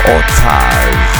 O tarz mı?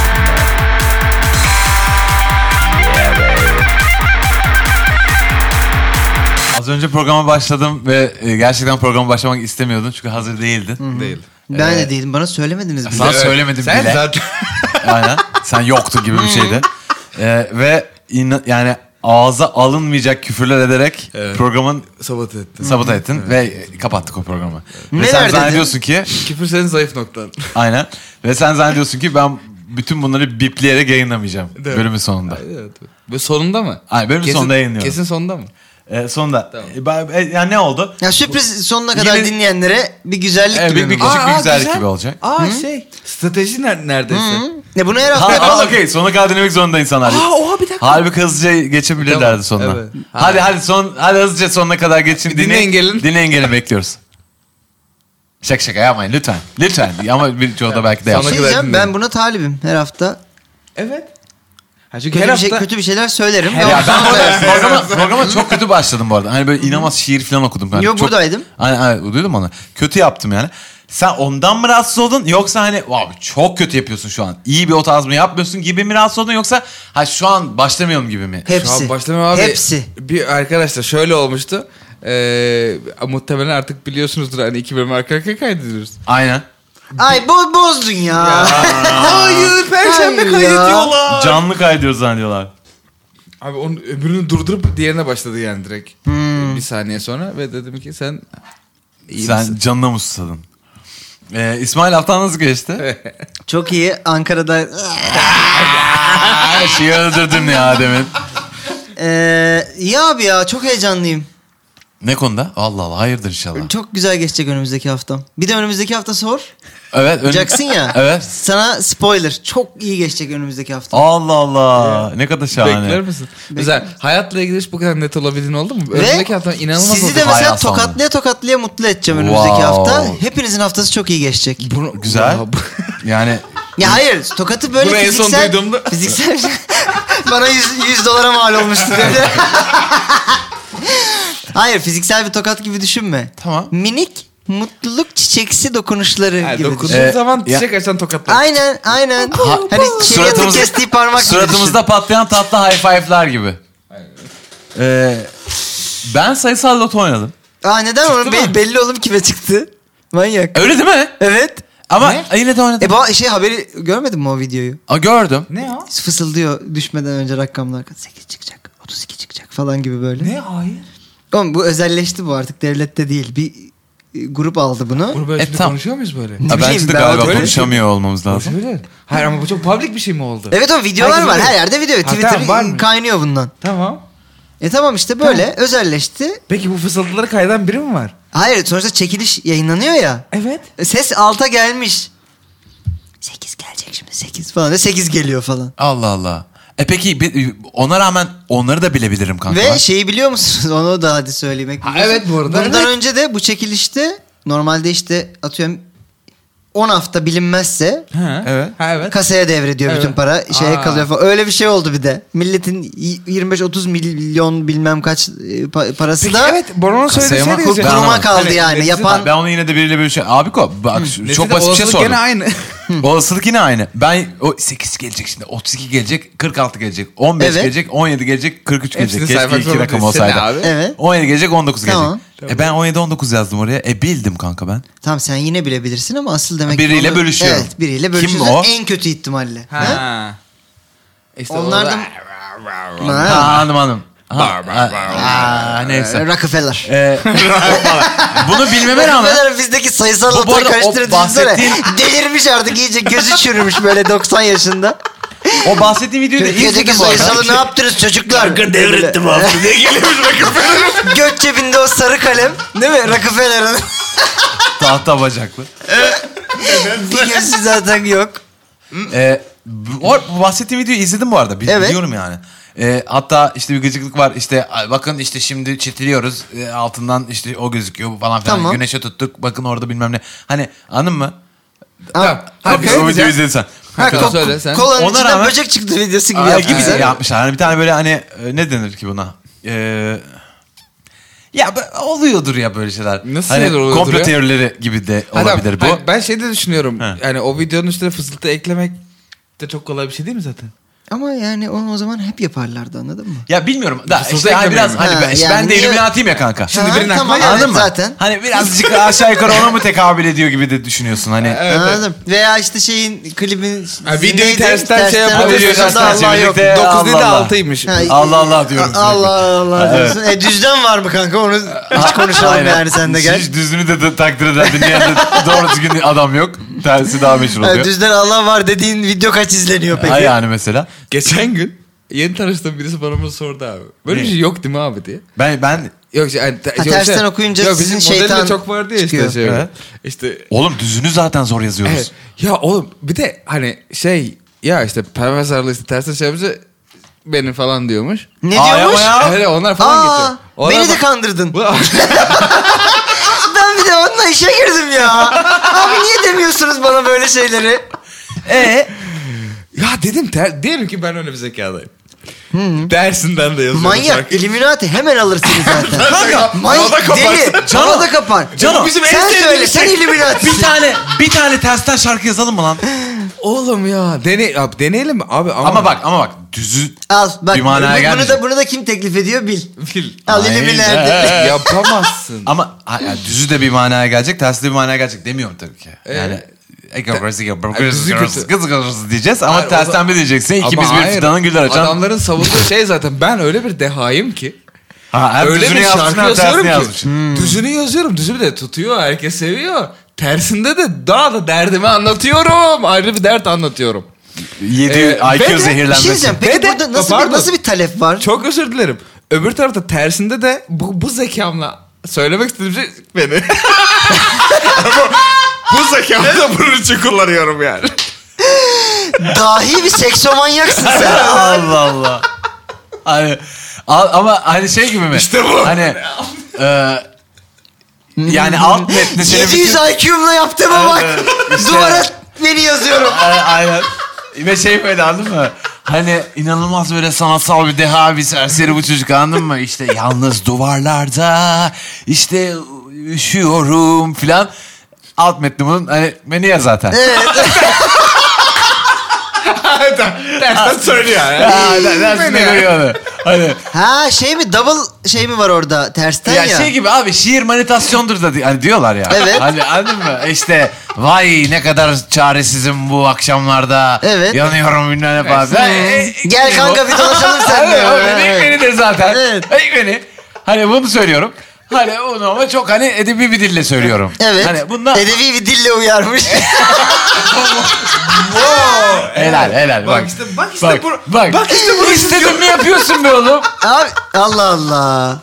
Az önce programa başladım ve gerçekten programa başlamak istemiyordun çünkü hazır değildin. Hı-hı. Değil. Ben de değilim. Bana söylemediniz bile. Sana söylemedim Sen bile. zaten... Aynen. Sen yoktun gibi bir şeydi. Ve yani ağza alınmayacak küfürler ederek programın sabote ettin ve kapattık o programı. Ve sen zannediyorsun ki... Küfür senin zayıf noktan. Aynen. Ve sen zannediyorsun ki ben bütün bunları bipleyerek yayınlamayacağım bölümün sonunda. Evet. Ve sonunda mı? Aynen, bölümün sonunda yayınlıyorum. Kesin sonunda mı? Sonunda. Tamam. Yani ne oldu? Ya sürpriz sonuna kadar Yine- dinleyenlere bir güzellik gibi bir mi? küçük bir güzellik güzel. gibi olacak. Strateji neredeyse. Ne bunu her hafta Ha, yapalım. okey. Sonuna kadar dinlemek zorunda insanlar. Oha bir dakika. Halbuki hızlıca geçebilirlerdi Tamam, sonuna. evet. Hadi hızlıca sonuna kadar geçin. Dinleyin gelin. Dinleyin gelin bekliyoruz. Şaka yapmayın lütfen. Lütfen. Ama birçoğu da belki de Sonra- yapsın. Şey diyeceğim, ben buna talibim. Her hafta Evet. Ha çünkü her hafta... kötü bir şeyler söylerim. Ya ben programa çok kötü başladım bu arada. Hani böyle inanılmaz şiir falan okudum. Yani Yo, buradaydım. Aynen duydum onu. Kötü yaptım yani. Sen ondan mı rahatsız oldun yoksa hani abi çok kötü yapıyorsun şu an. İyi bir o tarz mı yapmıyorsun gibi mi rahatsız oldun yoksa şu an başlamayalım gibi mi? Hepsi. Şu an başlamıyor abi. Hepsi. Bir arkadaşlar şöyle olmuştu. Muhtemelen artık biliyorsunuzdur hani 2 bölüm arka arkaya kaydediyoruz. Aynen. Ay bozdun ya. Hayır perşembe Hayır kaydediyorlar. Canlı kaydediyoruz zannediyorlar. Abi onun öbürünü durdurup diğerine başladı yani direkt. Bir saniye sonra ve dedim ki sen iyi Sen misin? canına mı susadın? İsmail haftan nasıl geçti? Çok iyi. Ankara'da Şeyi öldürdün ya demin. iyi abi ya, çok heyecanlıyım. Ne konuda? Allah Allah hayırdır inşallah. Çok güzel geçecek önümüzdeki haftam. Bir de önümüzdeki hafta sor. Evet. Jackson ya. Evet. Sana spoiler. Çok iyi geçecek önümüzdeki hafta. Allah Allah. Ne kadar şahane. Bekler misin? Mesela hayatla ilgili hiç bu kadar net olabildiğin oldu mu? Ve Önümüzdeki hafta inanılmaz oldu. sizi de mesela Hayat sandım. tokatlaya mutlu edeceğim önümüzdeki Wow. hafta. Hepinizin haftası çok iyi geçecek. Güzel. Yani Ya hayır, tokatı böyle Bunu en son fiziksel... duyduğumda- Fiziksel... Bana 100 dolara mal olmuştu dedi. Hayır, fiziksel bir tokat gibi düşünme. Tamam. Minik, mutluluk çiçeksi dokunuşları Yani gibi dokunduğun düşün. zaman ya- çiçek açan tokatlar. Aynen. Hani şeriatın kestiği parmak gibi suratımızda patlayan tatlı high five'lar gibi. Ben sayısal loto oynadım. düşün. Neden onun mı? belli oğlum kime çıktı? Manyak. Öyle değil mi? Evet. Ama yine de oynadım. Haberi görmedin mi o videoyu? Gördüm. Ne o? Fısıldıyor düşmeden önce rakamlar. 8 çıkacak, 32 çıkacak falan gibi böyle. Ne hayır? Oğlum bu özelleşti bu, artık devlette değil. Bir grup aldı bunu. Bunu böyle şimdi tamam. konuşuyor muyuz böyle? Ne bileyim, Bence de ben galiba öyle- konuşamıyor olmamız lazım. Konuşuyor. Hayır ama bu çok public bir şey mi oldu? Evet, o videolar Herkes var. öyle. Her yerde video. Twitter tamam, var mı? kaynıyor bundan. Tamam. Tamam işte böyle özelleşti. Peki bu fısıltıları kaydan biri mi var? Hayır, sonuçta çekiliş yayınlanıyor ya. Evet. Ses alta gelmiş. 8 gelecek şimdi, 8 falan. Ve 8 geliyor falan. Allah Allah. Peki ona rağmen onları da bilebilirim kanka. Ve şeyi biliyor musunuz? Onu da hadi söylemek. evet bu arada. Bundan Evet. önce de bu çekilişte normalde işte atıyorum 10 hafta bilinmezse Evet. Ha evet. kasaya devrediyor Evet. bütün para, şeye Aa. kalıyor falan. Öyle bir şey oldu bir de. Milletin 25-30 milyon bilmem kaç parası Peki da evet Bono'nun Kasaya mı? söylediği şey. kuruma kaldı yani. neticede- Yapan Ben onu yine de biriyle bölüşeceğim. Abi bak çok basit bir şey olasılık sordum. gene aynı. Olasılık yine aynı. Ben o 8 gelecek şimdi, 32 gelecek, 46 gelecek, 15 Evet. gelecek, 17 gelecek, 43 gelecek. Hepsini Keşke saymak 2 zorunda rakam değilsin olsaydı. abi. Evet. 17 gelecek, 19 Tamam. gelecek. Ben 17 19 yazdım oraya. Bildim kanka ben. Tamam, sen yine bilebilirsin ama asıl demek Biriyle onu- bölüşüyorum. Evet, biriyle Kim bölüşüyorsun. o? En kötü ihtimalle. Ha? Ha. İşte Onlardan- orada- Ha. Hanım. Neyse. Rockefeller. Bunu bilmeme rağmen Rockefeller bizdeki sayısal Bu lotoyu arada o karıştırdı. bahsettiğin- Delirmiş artık, iyice gözü çürümüş böyle 90 yaşında. o bahsettiğim videoyu da Türkiye'deki izledim bu arada. sayısalı ne yaptınız çocuklar? devrettim abi. Ne geliyormuş Rockefeller? Göt cebinde o sarı kalem. Değil mi? Rockefeller'ın. Tahta bacaklı. Bir gözü zaten yok. Bu bahsettiğim videoyu izledim bu arada. Evet. Biliyorum yani. Hatta işte bir gıcıklık var. İşte bakın işte şimdi çitiliyoruz. Altından işte o gözüküyor falan filan. Tamam. Güneşe tuttuk. Bakın orada bilmem ne. Hani anladın mı? Ha, O videoyu güzel. izledin sen. Tamam, söyle sen. Kolanın Ona içinden rağmen- böcek çıktı videosu gibi Gibi yapmışlar. yapmışlar. Hani bir tane böyle hani ne denir ki buna? Ya oluyordur ya böyle şeyler. Nasıl hani oluyordur komplo ya? teorileri gibi de olabilir bu. Ben şey de düşünüyorum. He. Yani o videonun üstüne fısıltı eklemek de çok kolay bir şey değil mi zaten? Ama yani onu o zaman hep yaparlardı, anladın mı? Ya bilmiyorum da Fısıltı işte hani biraz eklemeyin hani mi? ben, Ha, ben yani de niye- Illuminati'yim ya kanka. Şimdi Ha, birinin tamam, aklına Anladın evet, mı? zaten. Hani birazcık aşağı yukarı ona mı tekabül ediyor gibi de düşünüyorsun hani. Evet. Anladım. Veya işte şeyin klibin Videoyu neydi? tersten şey yapıyor. Videoyu Tersten tersten Allah yok. çevirdik de 9 değil de Allah Allah. 6'ymış. Ha, Allah Allah diyorum Allah Allah Evet. diyorsun. Düzden var mı kanka? Onu hiç konuşalım Aynen. yani, sen de gel. Hiç düzünü de takdir eden dinleyen de doğru düzgün adam yok. Tersi daha meşhur oluyor. Düzden Allah var dediğin video kaç izleniyor peki? Ha yani mesela. Geçen gün yeni tanıştığım birisi bana bunu sordu abi. Böyle bir Ne? şey yok değil mi abi diye. Ben Yok yani, tersten okuyunca bizim sizin modelde şeytan çok vardı ya çıkıyor. işte. Evet. İşte oğlum düzünü zaten zor yazıyoruz. evet. Ya oğlum bir de hani şey ya işte Pervez Arlı işte tersten şey yapınca benim falan diyormuş. Ne Aa, diyormuş? yapma ya. Öyle onlar falan Aa, geçiyor. Onlar beni de bak- kandırdın. Bu- Ben bir de onunla işe girdim ya. Abi niye demiyorsunuz bana böyle şeyleri? Ya dedim diyelim ki ben öyle bir zekadayım. Dersinden de yazıyorum Manyak, şarkı. Illuminati hemen alırsınız zaten. Kanka, Manyak, bana da kapar. deli. Cano. Bana da kapar. Cano, bizim en sen sevdiğimiz söyle, sen şey. Illuminati'sin. bir tane tersten şarkı yazalım mı lan? Oğlum ya abi, deneyelim mi abi Ama bak düzü Al bak, bir manaya gelmeyecek. bunu da kim teklif ediyor bil. Bil. Al Aynen. Illuminati. Yapamazsın. Ama yani düzü de bir manaya gelecek, tersi de bir manaya gelecek demiyorum tabii ki. Yani kız diyeceğiz ama Hayır, tersten bir diyeceksin. Ama İkimiz bir hayır, fidanın güller açan. Adamların savunduğu şey zaten ben öyle bir dehayım ki. Ha, hem Öyle düzünü bir yazmışsın şarkı hem yazıyorum tersini ki. yazmışsın. Düzünü yazıyorum. Düzü bir de tutuyor. Herkes seviyor. Tersinde de daha da derdimi anlatıyorum. Ayrı bir dert anlatıyorum. 7 ve de IQ bir Bir şey zehirlenmesi. diyeceğim. Peki Ve de- burada nasıl pardon. nasıl bir talep var? Çok özür dilerim. Öbür tarafta tersinde de bu zekamla söylemek istediğim şey beni. bu zekamla bunun için kullanıyorum yani. Dahi bir seksomanyaksın sen. Allah Allah. Hani ama hani şey gibi mi? İşte bu. Hani yani alt metni senin 700 IQ'mla yaptığıma bak. Evet, işte. Duvara beni yazıyorum. Aynen. Ve şey böyle, anladın mı? Hani inanılmaz böyle sanatsal bir deha, bir serseri bu çocuk, anladın mı? İşte yalnız duvarlarda işte üşüyorum filan. Alt metni bunun hani beni ya zaten. Dersten söylüyor yani. Dersinde görüyor onu. Hani Ha şey mi, double şey mi var orada tersten ya? ya şey gibi abi, şiir manitasyondur da hani diyorlar ya. Evet. Hani anladın mı? İşte vay ne kadar çaresizim bu akşamlarda. Evet. Yanıyorum bilmem ne falan. Gel kanka bir dolaşalım seninle. Evet, benidir zaten. Evet. Beni. Hani bunu söylüyorum. Hani onu ama çok hani edebi bir dille söylüyorum. Evet. Hani bunda Edebi bir dille uyarmış. helal. Bak işte Bak işte bunu istedim mi yapıyorsun be oğlum? Abi Allah Allah.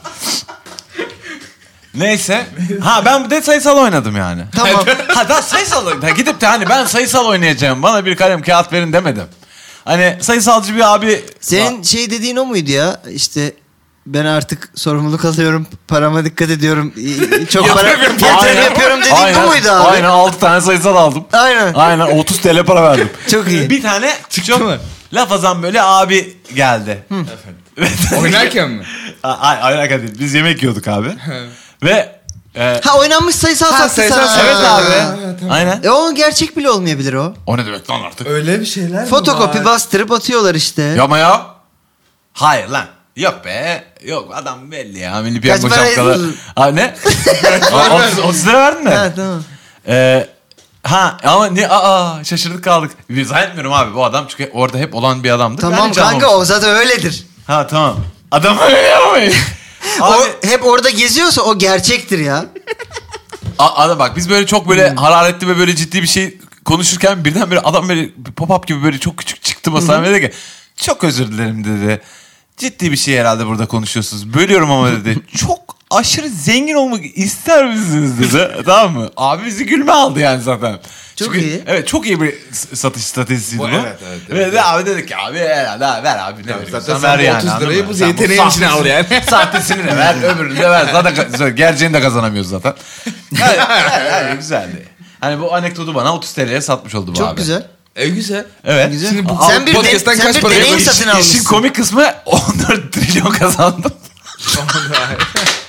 Neyse. Ha ben de sayısal oynadım yani. Tamam. Ha da sayısal gidip de hani ben sayısal oynayacağım, bana bir kalem kağıt verin demedim. Hani sayısalcı bir abi. Senin şey dediğin o muydu ya? İşte ben artık sorumluluk alıyorum. Parama dikkat ediyorum. Çok para yatırım yapıyorum dediğin bu muydu abi? Aynen 6 tane sayısal aldım. Aynen. Aynen 30 TL para verdim. Çok iyi. Bir tane Çıktı mı? laf azan böyle abi geldi. Oynarken mi? Oynarken değil. Biz yemek yiyorduk abi. Ve Ha oynanmış sayısal sattı sayısal sana. evet Ha, abi. tamam. Aynen. O gerçek bile olmayabilir o. O ne demek lan artık? Öyle bir şeyler mi Fotokopi var? bastırıp atıyorlar işte. Yapma ya. Hayır lan. Yok be. Yok adam belli ya. Milli piyango para şapkalı. yazıldı? Ha ne? 30 lira verdin mi? Ha tamam. Ha ama ne? Şaşırdık kaldık. Biz zannetmiyorum abi, bu adam çünkü orada hep olan bir adamdı. Tamam Ben hiç kanka anlamamıştım. o zaten öyledir. Ha tamam. Adam öyle yapmayın. O Abi, hep orada geziyorsa o gerçektir ya. adam bak biz böyle çok böyle hararetli ve böyle ciddi bir şey konuşurken birden böyle adam böyle pop-up gibi böyle çok küçük çıktı masaya ve dedi ki çok özür dilerim dedi. Ciddi bir şey herhalde burada konuşuyorsunuz. Bölüyorum ama dedi. Çok aşırı zengin olmak ister misiniz dedi. Tamam mı? Abi bizi gülme aldı yani zaten. Çok iyi. Evet çok iyi bir satış stratejisiydi bu. Evet. Ve de abi dedik ki abi herhalde ver abi ne veriyorsan zaten ver sen bu yani. 30 anladın lirayı mı? bu Sen yeteneğin içine al yani. Sahtesini de ver, öbürünü de ver. Zaten gerçeğini de kazanamıyoruz zaten. Yani güzeldi. Hani bu anekdotu bana 30 TL'ye satmış oldu bu Çok abi. güzel. Güzel. Evet. Güzel. Şimdi bu Sen bir podcast'ten sen kaç bir para deneyim yapıyorsun? satın almışsın. İşin komik kısmı 14 trilyon kazandım.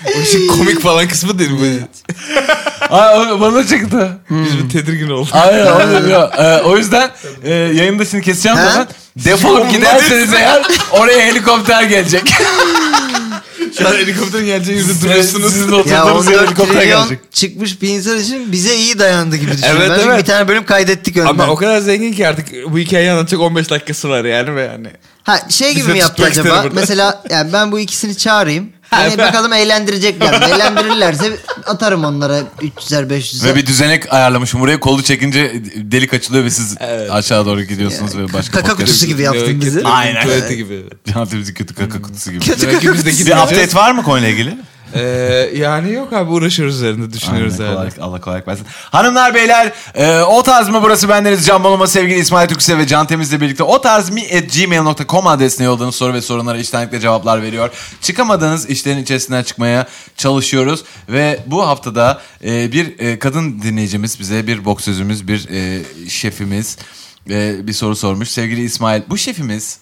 O işin komik falan kısmı değil mi? Ay, bana çıktı. Biz bir tedirgin olduk. Aynen. O yüzden yayında şimdi keseceğim Ha? zaman. Defolup giderseniz eğer oraya helikopter gelecek. Şu an helikopterin geleceği yerde duruyorsunuz. Sizin Ya oturduğunuz yere 14 helikopter trilyon gelecek. çıkmış bir insan için bize iyi dayandı gibi düşünüyorum. Evet, Ben çünkü evet. bir tane bölüm kaydettik önden. Ama o kadar zengin ki artık bu hikayeyi anlatacak 15 dakikası var yani ve yani. Ha şey gibi Bize mi yaptı tutmak acaba? istedi burada. Mesela yani ben bu ikisini çağırayım. Hani bakalım eğlendirecekler mi? Eğlendirirlerse atarım onlara 300'er 500'er. Ve bir düzenek ayarlamışım buraya. Kolu çekince delik açılıyor ve siz Evet. aşağı doğru gidiyorsunuz ve başka Kaka kutusu gibi yaptın bizi. Aynen. Tuvaleti gibi. Can Temiz'in kötü kaka kutusu gibi. Kötü Demek ki biz de Bir gideceğiz. update var mı konuyla ilgili? Yani yok abi uğraşıyoruz üzerinde düşünüyoruz Aynen, yani. kolaylık, Allah kolaylık versin. Hanımlar beyler o tarz mı burası bendeniz Can Bonomo sevgili İsmail Türkse ve Can Temiz'le birlikte o tarz mi@gmail.com adresine yolladığınız soru ve sorunlara içtenlikle cevaplar veriyor. Çıkamadığınız işlerin içerisinden çıkmaya çalışıyoruz ve bu haftada bir kadın dinleyicimiz bize bir boksözümüz bir şefimiz bir soru sormuş. Sevgili İsmail bu şefimiz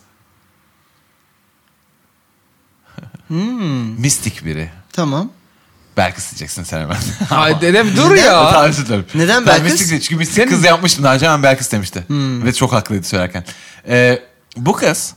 mistik biri. Tamam. Belki diyeceksin sen hemen. Ay dedem dur ya. Tamam, özür dilerim. Neden Ben Belkıs? mistik, çünkü mistik kız yapmıştım daha önce hemen Belkıs demişti. Ve çok haklıydı söylerken. Bu kız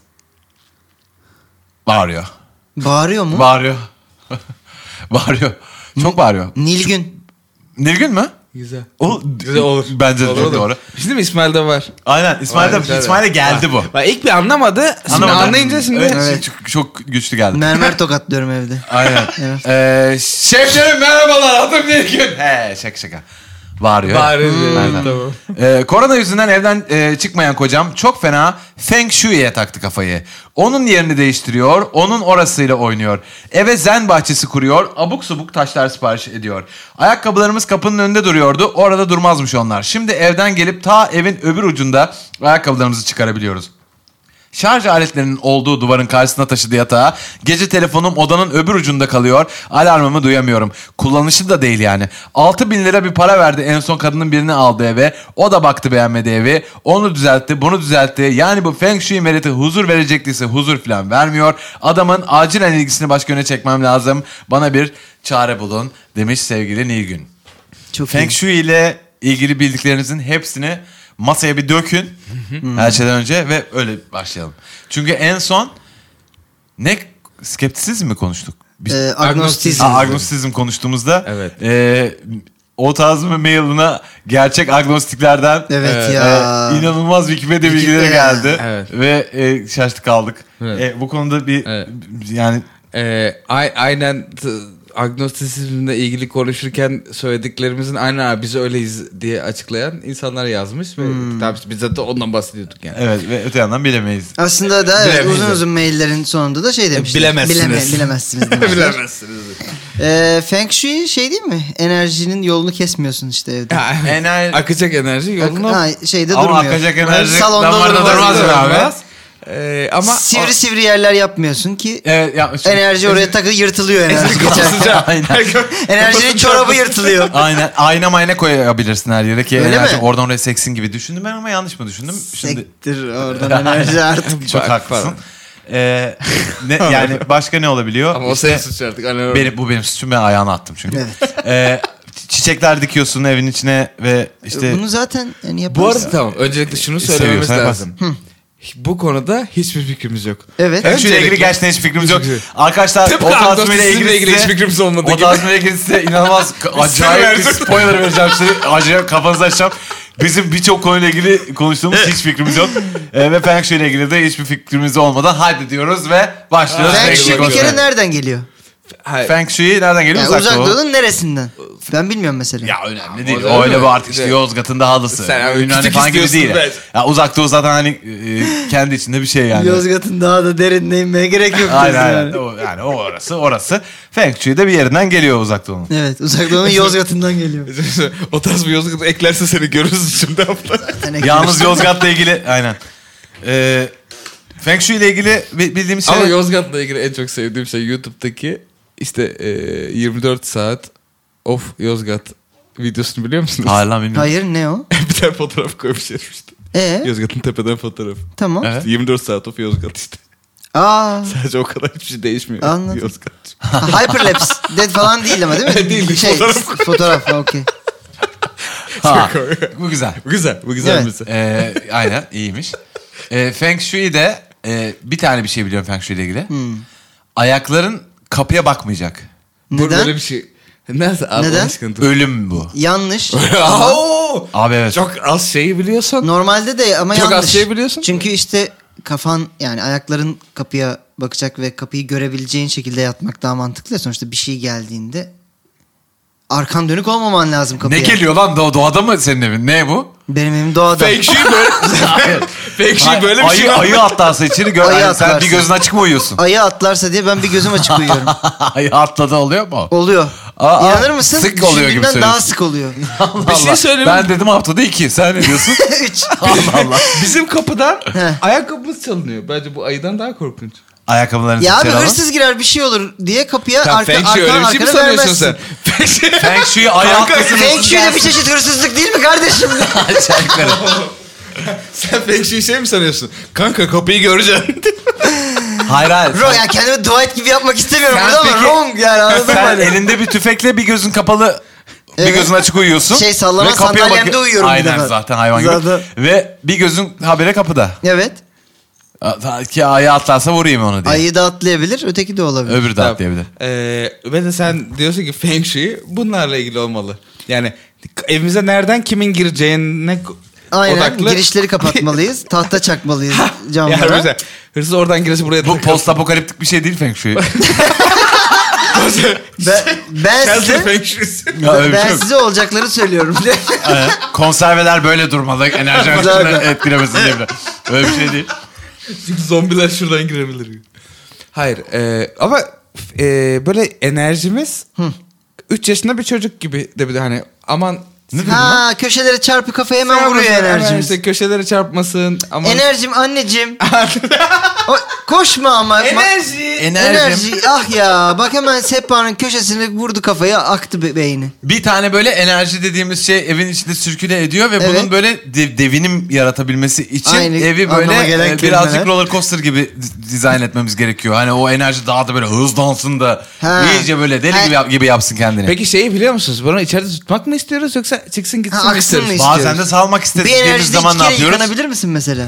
bağırıyor. Bağırıyor mu? Bağırıyor. Bağırıyor. Çok bağırıyor. Nilgün. Nilgün mü? Güzel. O, Güzel olur. Bence de Olur, çok olur. doğru. Şimdi mi İsmail'de var? Aynen. İsmail'e geldi bu. Bak ilk bir anlamadı. Şimdi Anlamadı. anlayınca şimdi. Evet, Evet. çok güçlü geldi. Mermer tokatlıyorum evde. Aynen. Evet. Şeflerim merhabalar. Adım Nilgün. He şaka. Bağırıyor. Bari Aynen. tamam. Korona yüzünden evden çıkmayan kocam çok fena Feng Shui'ye taktı kafayı. Onun yerini değiştiriyor, onun orasıyla oynuyor. Eve zen bahçesi kuruyor, abuk subuk taşlar sipariş ediyor. Ayakkabılarımız kapının önünde duruyordu, orada durmazmış onlar. Şimdi evden gelip ta evin öbür ucunda ayakkabılarımızı çıkarabiliyoruz. Şarj aletlerinin olduğu duvarın karşısına taşıdı yatağa. Gece telefonum odanın öbür ucunda kalıyor. Alarmımı duyamıyorum. Kullanışlı da değil yani. 6.000 lira bir para verdi en son kadının birini aldı eve. O da baktı beğenmedi evi. Onu düzeltti, bunu düzeltti. Yani bu Feng Shui mereti huzur verecektiyse huzur falan vermiyor. Adamın acilen ilgisini başka yöne çekmem lazım. Bana bir çare bulun demiş sevgili Nilgün. Çok Feng iyi. Shui ile ilgili bildiklerinizin hepsini masaya bir dökün her şeyden önce ve öyle başlayalım. Çünkü en son ne skeptisizm mi konuştuk? Agnostizm. Agnostizm konuştuğumuzda Evet. o tarz mı mailına gerçek agnostiklerden Evet ya. inanılmaz Wikipedia bilgileri Wikipedia. geldi Evet. ve şaştık kaldık. Evet. Bu konuda bir Evet. yani Aynen agnostizmle ilgili konuşurken söylediklerimizin aynen abi biz öyleyiz diye açıklayan insanlar yazmış ve tabii biz zaten ondan bahsediyorduk yani. evet ve öte yandan bilemeyiz. Aslında da evet, Bilemeyiz. uzun uzun maillerin sonunda da şey demişler. Bilemezsiniz. Bilemezsiniz demişler. Bilemezsiniz. Feng Shui şey değil mi? Enerjinin yolunu kesmiyorsun işte evde. Akacak enerji yoluna Ha, şeyde Ama durmuyor. akacak enerji Salonda damarda durmaz mı abi? Ama Sivri sivri yerler yapmıyorsun ki Evet yapmış. enerji oraya takı yırtılıyor enerji geçerken. Aynen. Enerjinin çorabı yırtılıyor. Aynen. Ayna koyabilirsin her yere ki Öyle enerji mi? oradan oraya seksin gibi düşündüm ben ama yanlış mı düşündüm? Şimdi Sektir oradan enerji artık. çok Bak haklısın. falan. Yani başka ne olabiliyor? Ama o senin suç artık. Bu benim suçum, ben ayağına attım çünkü. Evet. Çiçekler dikiyorsun evin içine ve işte Bunu zaten yani Bu yaparsın. arada tamam. Öncelikle şunu söylememiz Seviyorsan lazım. Bu konuda hiçbir fikrimiz yok. Evet. Feng Shui ile ilgili gerçekten hiç fikrimiz yok. Arkadaşlar Tıpkı o tasmayla agnostizmle ilgili hiç ilgili fikrimiz olmadığı o gibi. tasmayla ilgili size inanılmaz acayip bir spoiler vereceğim size. Acayip kafanızı açacağım. Bizim birçok konuyla ilgili konuştuğumuz hiç fikrimiz yok. Ve Feng Shui ile ilgili de hiçbir fikrimiz olmadan hadi diyoruz ve başlıyoruz. Feng Feng Shui bir konusuna. kere nereden geliyor? Hayır. Feng Shui nereden geliyor? Yani Uzak uzak Doğu. doğunun neresinden? Ben bilmiyorum mesela. Ya önemli değil. O da Öyle öyle bu mi? artık işte Yozgat'ın da halısı. Sen abi Ünlü küçük falan gibi istiyorsun değil. Ya Uzak Doğu zaten hani kendi içinde bir şey yani. Yozgat'ın daha da derinine inmeye gerek yok. Aynen diyorsun aynen. yani. O orası. Feng Shui de bir yerinden geliyor Uzak Doğu'nun. Evet, uzak doğunun Yozgat'ından geliyor. O tarz bir Yozgat eklerse seni görürüz şimdi hafta. Yalnız Yozgat'la ilgili aynen. Feng Shui ile ilgili bildiğimiz şey. Ama Yozgat'la ilgili en çok sevdiğim şey YouTube'daki işte 24 saat of Yozgat videosunu biliyor musunuz? Hayır lan bilmiyorum. Hayır, ne o? Bir tane fotoğraf koymuş herif işte. Yozgat'ın tepeden fotoğrafı. Tamam. Evet. 24 saat of Yozgat işte. Sadece o kadar hiçbir şey değişmiyor. Anladım. Yozgat. Hyperlapse dead falan değil ama değil mi? Değil, Fotoğraf. Okey. Bu güzel. Bu güzel Evet. mesela. Aynen iyiymiş. Feng Shui'de bir tane bir şey biliyorum Feng Shui ile ilgili. Ayakların kapıya bakmayacak. Bu Neden? böyle bir şey. Neden? Neden? Ölüm bu. Yanlış. Abi evet. Çok az şeyi biliyorsun. Normalde de ama Çok yanlış. az şey biliyorsun. Çünkü işte kafan yani ayakların kapıya bakacak ve kapıyı görebileceğin şekilde yatmak daha mantıklı ya. Sonuçta bir şey geldiğinde arkan dönük olmaman lazım kapıya. Ne geliyor lan doğada mı senin evin? Ne bu? Benim evim doğada. Feng Shui böyle. Feng Shui böyle bir şey var. Ayı atlarsa içeri gör. Ayı Sen atlarsın. bir gözün açık mı uyuyorsun? Ayı atlarsa diye ben bir gözüm açık uyuyorum. Ayı atladı oluyor mu? Oluyor. Aa, İnanır mısın? sık oluyor gibi Düşündüğümden daha söylüyorsun. sık oluyor. Bir şey söyleyeyim. Ben dedim haftada 2. Sen ne diyorsun? 3. Allah Allah. Bizim kapıdan Heh. ayakkabımız çalınıyor. Bence bu ayıdan daha korkunç. Ayakkabılarınızı Ya abi içeri alın. hırsız girer bir şey olur diye kapıya Sen Feng Shui öyle bir şey mi arkana sanıyorsun vermezsin. sen? Feng Shui ayağı atlasın. Feng Shui de bir çeşit hırsızlık değil mi kardeşim? Çayakları. Sen Feng Shui şey mi sanıyorsun? Kanka kapıyı göreceksin. Hayır. Wrong yani kendimi Dwight gibi yapmak istemiyorum Sen burada ama peki- wrong yani anladın Sen mı? elinde bir tüfekle bir gözün kapalı bir Evet. gözün açık uyuyorsun. Şey, sallanan Ve kapıya sandalyemde bakıyor. uyuyorum bir Aynen defa. zaten hayvan Zaten. gibi. Ve bir gözün habire kapıda. Evet. Ki ayağı atlarsa vurayım onu diye. Ayı da atlayabilir, öteki de olabilir. Öbürü de atlayabilir. Ve de sen diyorsun ki Feng Shui bunlarla ilgili olmalı. Yani evimize nereden kimin gireceğine Aynen. odaklı. Girişleri kapatmalıyız. Tahta çakmalıyız Yani camlara. mesela hırsız oradan giresi buraya Bu post apokaliptik bir şey değil Feng Shui. Ben Shelter size Feng Shui'si. Ya öyle bir ben şey yok. size olacakları söylüyorum. Evet. Konserveler böyle durmalı. Enerji akışını Zaten. etkilemesin diye bile. Öyle bir şey değil. Çünkü zombiler şuradan girebilir. Hayır ama böyle enerjimiz 3 yaşında bir çocuk gibi de bir de hani aman Ha köşelere çarpı kafaya hemen vuruyor enerjimiz. İşte köşelere çarpmasın. Aman. Enerjim anneciğim. Koşma ama. Enerji. Enerji. Ah ya bak hemen sehpanın köşesine vurdu kafaya aktı beyni. Bir tane böyle enerji dediğimiz şey evin içinde sirküle ediyor ve Evet. bunun böyle devinim yaratabilmesi için Aynı evi anlama böyle gelen birazcık kelimeler. roller coaster gibi dizayn etmemiz gerekiyor. Hani o enerji daha da böyle hızlansın da Ha. iyice böyle deli gibi yapsın kendini. Peki şeyi biliyor musunuz? Bunu içeride tutmak mı istiyoruz yoksa çıksın gitsin Ha, mi aksın istiyoruz? mı? Bazen istiyoruz. de salmak Bir istediğimiz enerjide zaman 2 ne kere yapıyoruz? yıkanabilir misin mesela?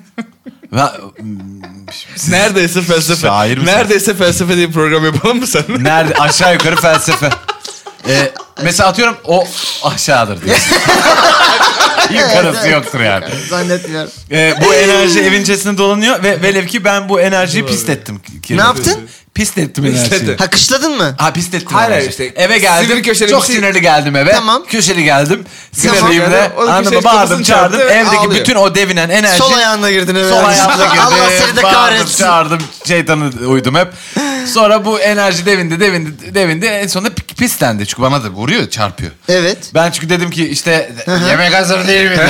Neredeyse felsefe. Şair misin? Neredeyse felsefe diye bir program yapalım mı sen? Nerede? Aşağı yukarı felsefe. Mesela atıyorum o aşağıdır diyor. Yukarısı Evet. yoktur yani. Zannetmiyorum. Bu enerji evin içerisinde dolanıyor ve velev ki ben bu enerjiyi pislettim. Ne yaptın? Pislettim enerjiyi. Pislettin. Ha kışladın mı? Ha pislettim. Hayır, enerjiyi. işte Eve geldim. sinirli köşeli Çok bir şey- sinirli geldim eve. Tamam. Köşeli geldim. Tamam. Sinirliyim de. O da Anladın köşeli mı? Bağırdım kafasını çağırdım. çarptı ve Evdeki ağlıyor. bütün o devinen enerji. Sol ayağınla girdin eve. Sol ayağımla girdi. Allah seni de Bağırdım, kahretsin. çağırdım. Şeytanı uydum hep. Sonra bu enerji devindi. En sonunda pislendi. Çünkü bana da vuruyor, çarpıyor. Evet. Ben çünkü dedim ki işte yemek hazır değil mi dedim.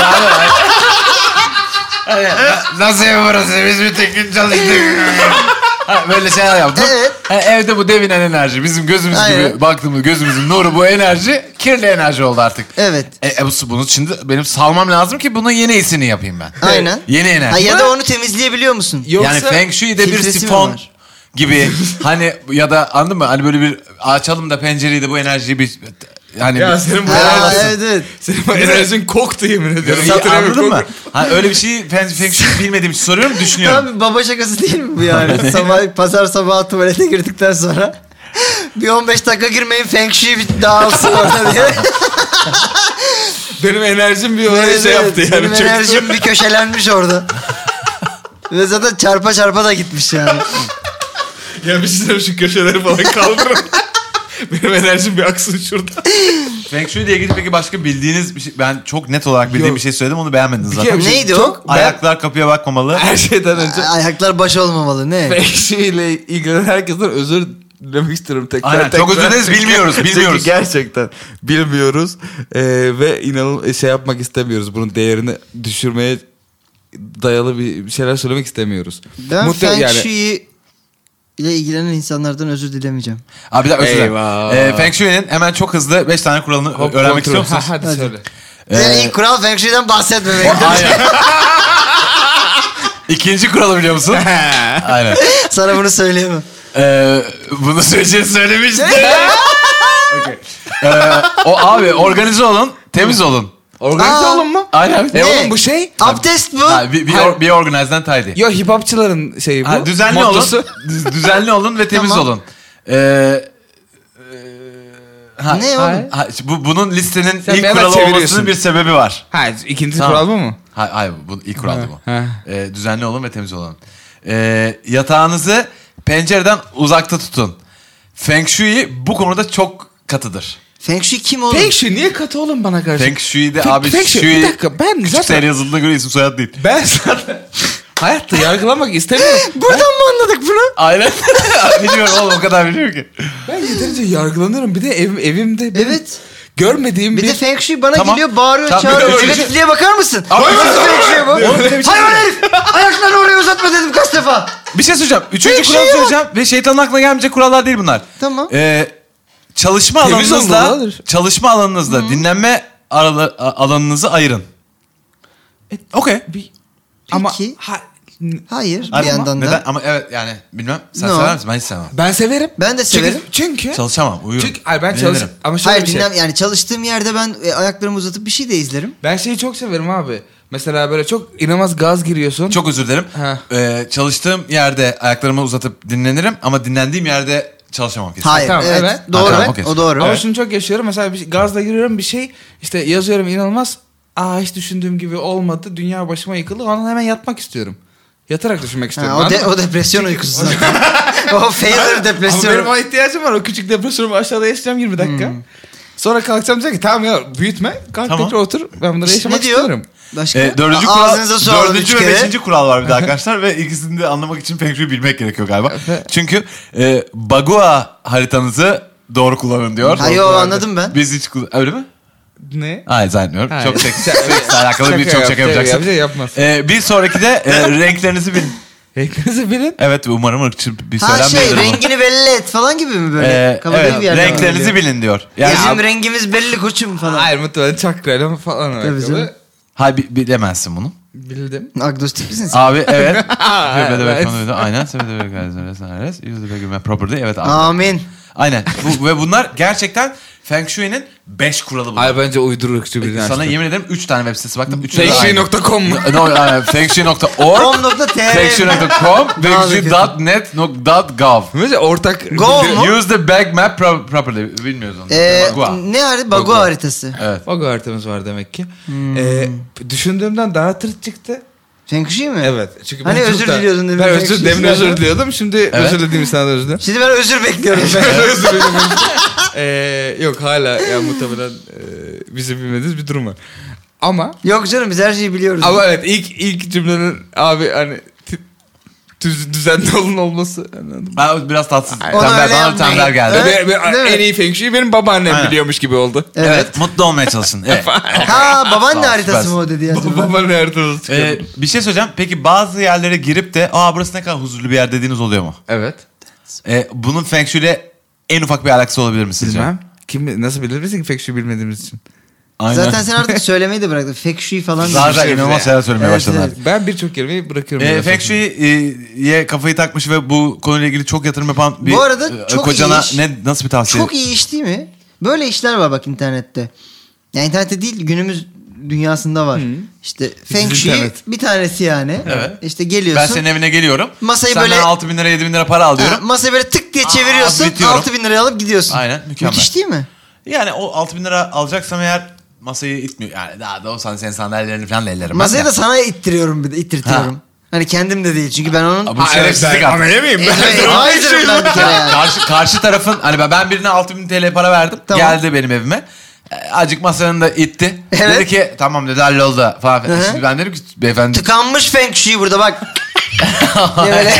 Hani, nasıl ev burası? Biz bir tek gün çalıştık. Ha, böyle şeyler yaptım. Evet. Ha, evde bu devinen enerji. Bizim gözümüz Aynen. gibi baktığımız gözümüzün nuru bu enerji. Kirli enerji oldu artık. Evet. Bunu şimdi benim salmam lazım ki bunun yeni iyisini yapayım ben. Aynen. Yeni enerji. Ha, ya da onu temizleyebiliyor musun? Yoksa Yani Feng Shui'de bir filtresi mi sifon var? gibi hani ya da anladın mı? Hani böyle bir açalım da pencereyi de bu enerjiyi bir hani Ya senin bu Ha, enerjin, evet evet. senin bu enerjin koktu yemin ediyorum. Ya, Satıraya anladın bir mı? kok. Hani öyle bir şeyi Feng Shui bilmediğim için soruyorum, düşünüyorum. Abi baba şakası değil mi bu yani? Pazar sabahı tuvalete girdikten sonra bir 15 dakika girmeyin Feng Shui bir dağılsın orada diye. Benim enerjim bir oraya Evet, şey evet. yaptı yani. Benim çöktü. enerjim bir köşelenmiş orada. Ve zaten çarpa çarpa da gitmiş yani. Ya bir şey söyleyeyim, şu köşeleri falan kaldırın. Benim enerjim bir aksın şurada. Feng Shui ile ilgili peki başka bildiğiniz bir şey, ben çok net olarak bildiğim Yok. bir şey söyledim, onu beğenmediniz zaten. Neydi o? Çok- Ayaklar kapıya bakmamalı. Her şeyden önce Ayaklar baş olmamalı ne? Feng Shui ile ilgilenen herkesten özür dilemek istiyorum tekrar. Aynen, çok özür dileriz, bilmiyoruz. Çünkü gerçekten bilmiyoruz ve şey yapmak istemiyoruz. Bunun değerini düşürmeye dayalı bir şeyler söylemek istemiyoruz. Ben Feng Shui ile ilgilenen insanlardan özür dilemeyeceğim. Abi bir dakika özür dilerim. Eyvah. Feng Shui'nin hemen çok hızlı 5 tane kuralını öğrenmek istiyor musunuz? Hadi söyle. Yani ilk kural Feng Shui'den bahsetmemek. Aynen. İkinci kuralı biliyor musun? Aynen. Sana bunu söyleyemem. Bunu söylemiştim. Okay. O abi organize olun, temiz olun. Organize olun mu? Aynen. Ne? Oğlum bu şey. Abdest bu. Ha, bir organize'den tidy. Yo hip hopçıların şeyi bu. Ha, düzenli Mottosu. olun. Düzenli olun ve temiz Tamam. olun. Ne oğlum? Bunun listenin Sen ilk bana kuralı çeviriyorsun. olmasının bir sebebi var. Ha ikinci Tamam. kural bu mu? Hayır, bu ilk kuraldı bu. Ha. Düzenli olun ve temiz olun. Yatağınızı pencereden uzakta tutun. Feng Shui bu konuda çok katıdır. Feng Shui kim oğlum? Feng Shui niye katı oğlum bana karşı? Feng Shui'de abi Feng Shui, Shui bir dakika, ben küçük zaten- seri yazıldığına göre isim soyad değil. Ben zaten hayatta yargılamak istemiyorum. Buradan mı anladık bunu? Aynen. Biliyorum oğlum, o kadar biliyorum ki. Ben yeterince yargılanıyorum. Bir de evimde benim Evet. görmediğim Bir bir... de Feng Shui bana Tamam. geliyor, bağırıyor, Tamam, çağırıyor. biliyorum. Negatifliğe bakar mısın? Abi, Nasıl Feng Shui bu? Oğlum, öyle bir şey Hayvan herif! Ayaklarını oraya uzatma dedim kaç defa. Bir şey söyleyeceğim. Üçüncü Feng Shui kural yok. söyleyeceğim ve şeytanın aklına gelmeyecek kurallar değil bunlar. Tamam. Çalışma Temiz alanınızla olmalıdır. çalışma alanınızla dinlenme alanınızı ayırın. Okey. Ama Peki. ha- Hayır bir Ama yandan neden? da. Ama evet yani bilmem. Sen No. sever misin? Ben hiç sevmem. ben severim. Ben de severim. Çünkü Çalışamam. Uyurum. Çünkü hayır, ben Dinlenirim. çalışırım. Ama şöyle Hayır bir şey. yani çalıştığım yerde ben ayaklarımı uzatıp bir şey de izlerim. Ben şeyi çok severim abi. Mesela böyle çok inanılmaz gaz giriyorsun. Çok özür dilerim. Ha. Çalıştığım yerde ayaklarımı uzatıp dinlenirim ama dinlendiğim yerde çalışamam kesin. Hayır Tamam, evet, evet. doğru Tamam, okey. o doğru. Ama Evet. şunu çok yaşıyorum. Mesela gazla giriyorum bir şey. İşte yazıyorum inanılmaz. Hiç düşündüğüm gibi olmadı. Dünya başıma yıkıldı. O an hemen yatmak istiyorum. Yatarak düşünmek istiyorum. Ha, anladın mı? o depresyon uykusu zaten. O failure Ama depresyonu. benim o ihtiyacım var. O küçük depresyonumu aşağıda yaşayacağım 20 dakika. Sonra kalkacağım diyecek ki tamam ya büyütme. Kalk Tamam. tekrar otur. Ben bunları yaşamak Ne diyor? istiyorum. Başka? Dördüncü kural, Ağzınıza su alın 3 dördüncü ve kere. beşinci kural var bir de arkadaşlar ve ikisini de anlamak için Feng Shui bilmek gerekiyor galiba. Çünkü Bagua haritanızı doğru kullanın diyor. Ha, yo, anladım ben. Biz hiç öyle mi? Ne? Hayır zannetmiyorum. Hayır. Çok seksle alakalı birçok şaka yapacaksın. Bir şey yapmaz. Bir sonraki de renklerinizi bilin. Renklerinizi bilin. Evet umarım ırkçı bir Ha söylenmeyedir ama. rengini belli et falan gibi mi böyle? Kabadayı Evet bir yerden renklerinizi geliyor. bilin diyor. Yani, Bizim rengimiz belli koçum falan. Hayır muhtemelen çakrayla falan Tabii alakalı. canım. hayır bilemezsin bunu. Bildim. Agnostik misin sen? Abi evet. Evet. Aynen. Property evet abi. Amin. Aynen. Ve bunlar gerçekten Feng Shui'nin 5 kuralı bunlar. Hayır bence uydurukçu birini Sana açtım. yemin ederim 3 tane web sitesi baktım. 3 tane aynı. Fengshui.com mu? No, fengshui.org, Com.tr fengshui.com, fengshui.net.gov. Mesela ortak... Go mu? Use the bag map properly. Bilmiyoruz onu. Bagua. Ne harita? Bagua haritası. Evet. Bago haritamız var demek ki. Düşündüğümden daha tırt çıktı. Feng Shui mi? Evet. Çünkü Hani ben çok özür da- diliyordun demin. Ben Feng Shui demin zaten. özür diliyordum. Şimdi özür dilediğim insandan özür dilerim. Şimdi ben özür bekliyorum. Ben özür dilerim. Yok hala ya muhtemelen bizim bilmediğimiz bir durum var. Ama Yok canım biz her şeyi biliyoruz. evet ilk cümlenin abi hani düzenli olması anladın mı? Ben biraz tatsız. Onu Tembel, öyle bana yapmayın. tembel geldi. Evet. Değil mi? En iyi Feng Shui benim babaannem Aynen. biliyormuş gibi oldu. Evet. Mutlu olmaya çalışın. Evet. Ha babaanne Sağ ol, haritası süpersin. mı o dedi ya acaba? Babaanne haritamız çıkıyor. Bir şey söyleyeceğim. Peki bazı yerlere girip de burası ne kadar huzurlu bir yer dediğiniz oluyor mu? Evet. Bunun Feng Shui'yle en ufak bir alakası olabilir mi sizce? Bilmem. Nasıl bilir misin ki Feng Shui bilmediğimiz için? Aynen. Zaten sen artık söylemeyi de bıraktın. Feng Shui falan. Zaten gibi. inanılmaz şeyler söylemeye Evet, başladılar. evet. Ben birçok kelimeyi bırakıyorum. biraz Feng sonra. Shui'ye kafayı takmış ve bu konuyla ilgili çok yatırım yapan bir Bu arada çok kocana iyi iş. nasıl bir tavsiye? Çok iyi iş değil mi? Böyle işler var bak internette. Yani internette değil günümüz dünyasında var. İşte Feng Shui internet. bir tanesi yani. Evet. İşte geliyorsun. Ben senin evine geliyorum. Masayı Senden böyle- 6 bin lira 7 bin lira para alıyorum. Masayı böyle tık diye çeviriyorsun. bitiyorum. 6 bin liraya alıp gidiyorsun. Aynen, mükemmel. Müthiş değil mi? Yani o 6 bin lira alacaksam eğer masayı itmiyor. Yani daha da olsan senin sandalyelerini falan da ellerim. Masayı ben da sana ittirtiyorum bir de ittirtiyorum. Ha. Hani kendim de değil çünkü ben onun... Bu şerefsizlik artık. Amele miyim? Advisor'ım ben bir kere yani. Karşı tarafın hani ben birine 6.000 TL para verdim. Tamam. Geldi benim evime. Acık masanın da itti. Evet. Dedi ki tamam dedi halloldu falan. Hı hı. Şimdi ben dedim ki beyefendi. Tıkanmış Feng Shui burada bak. Diye böyle.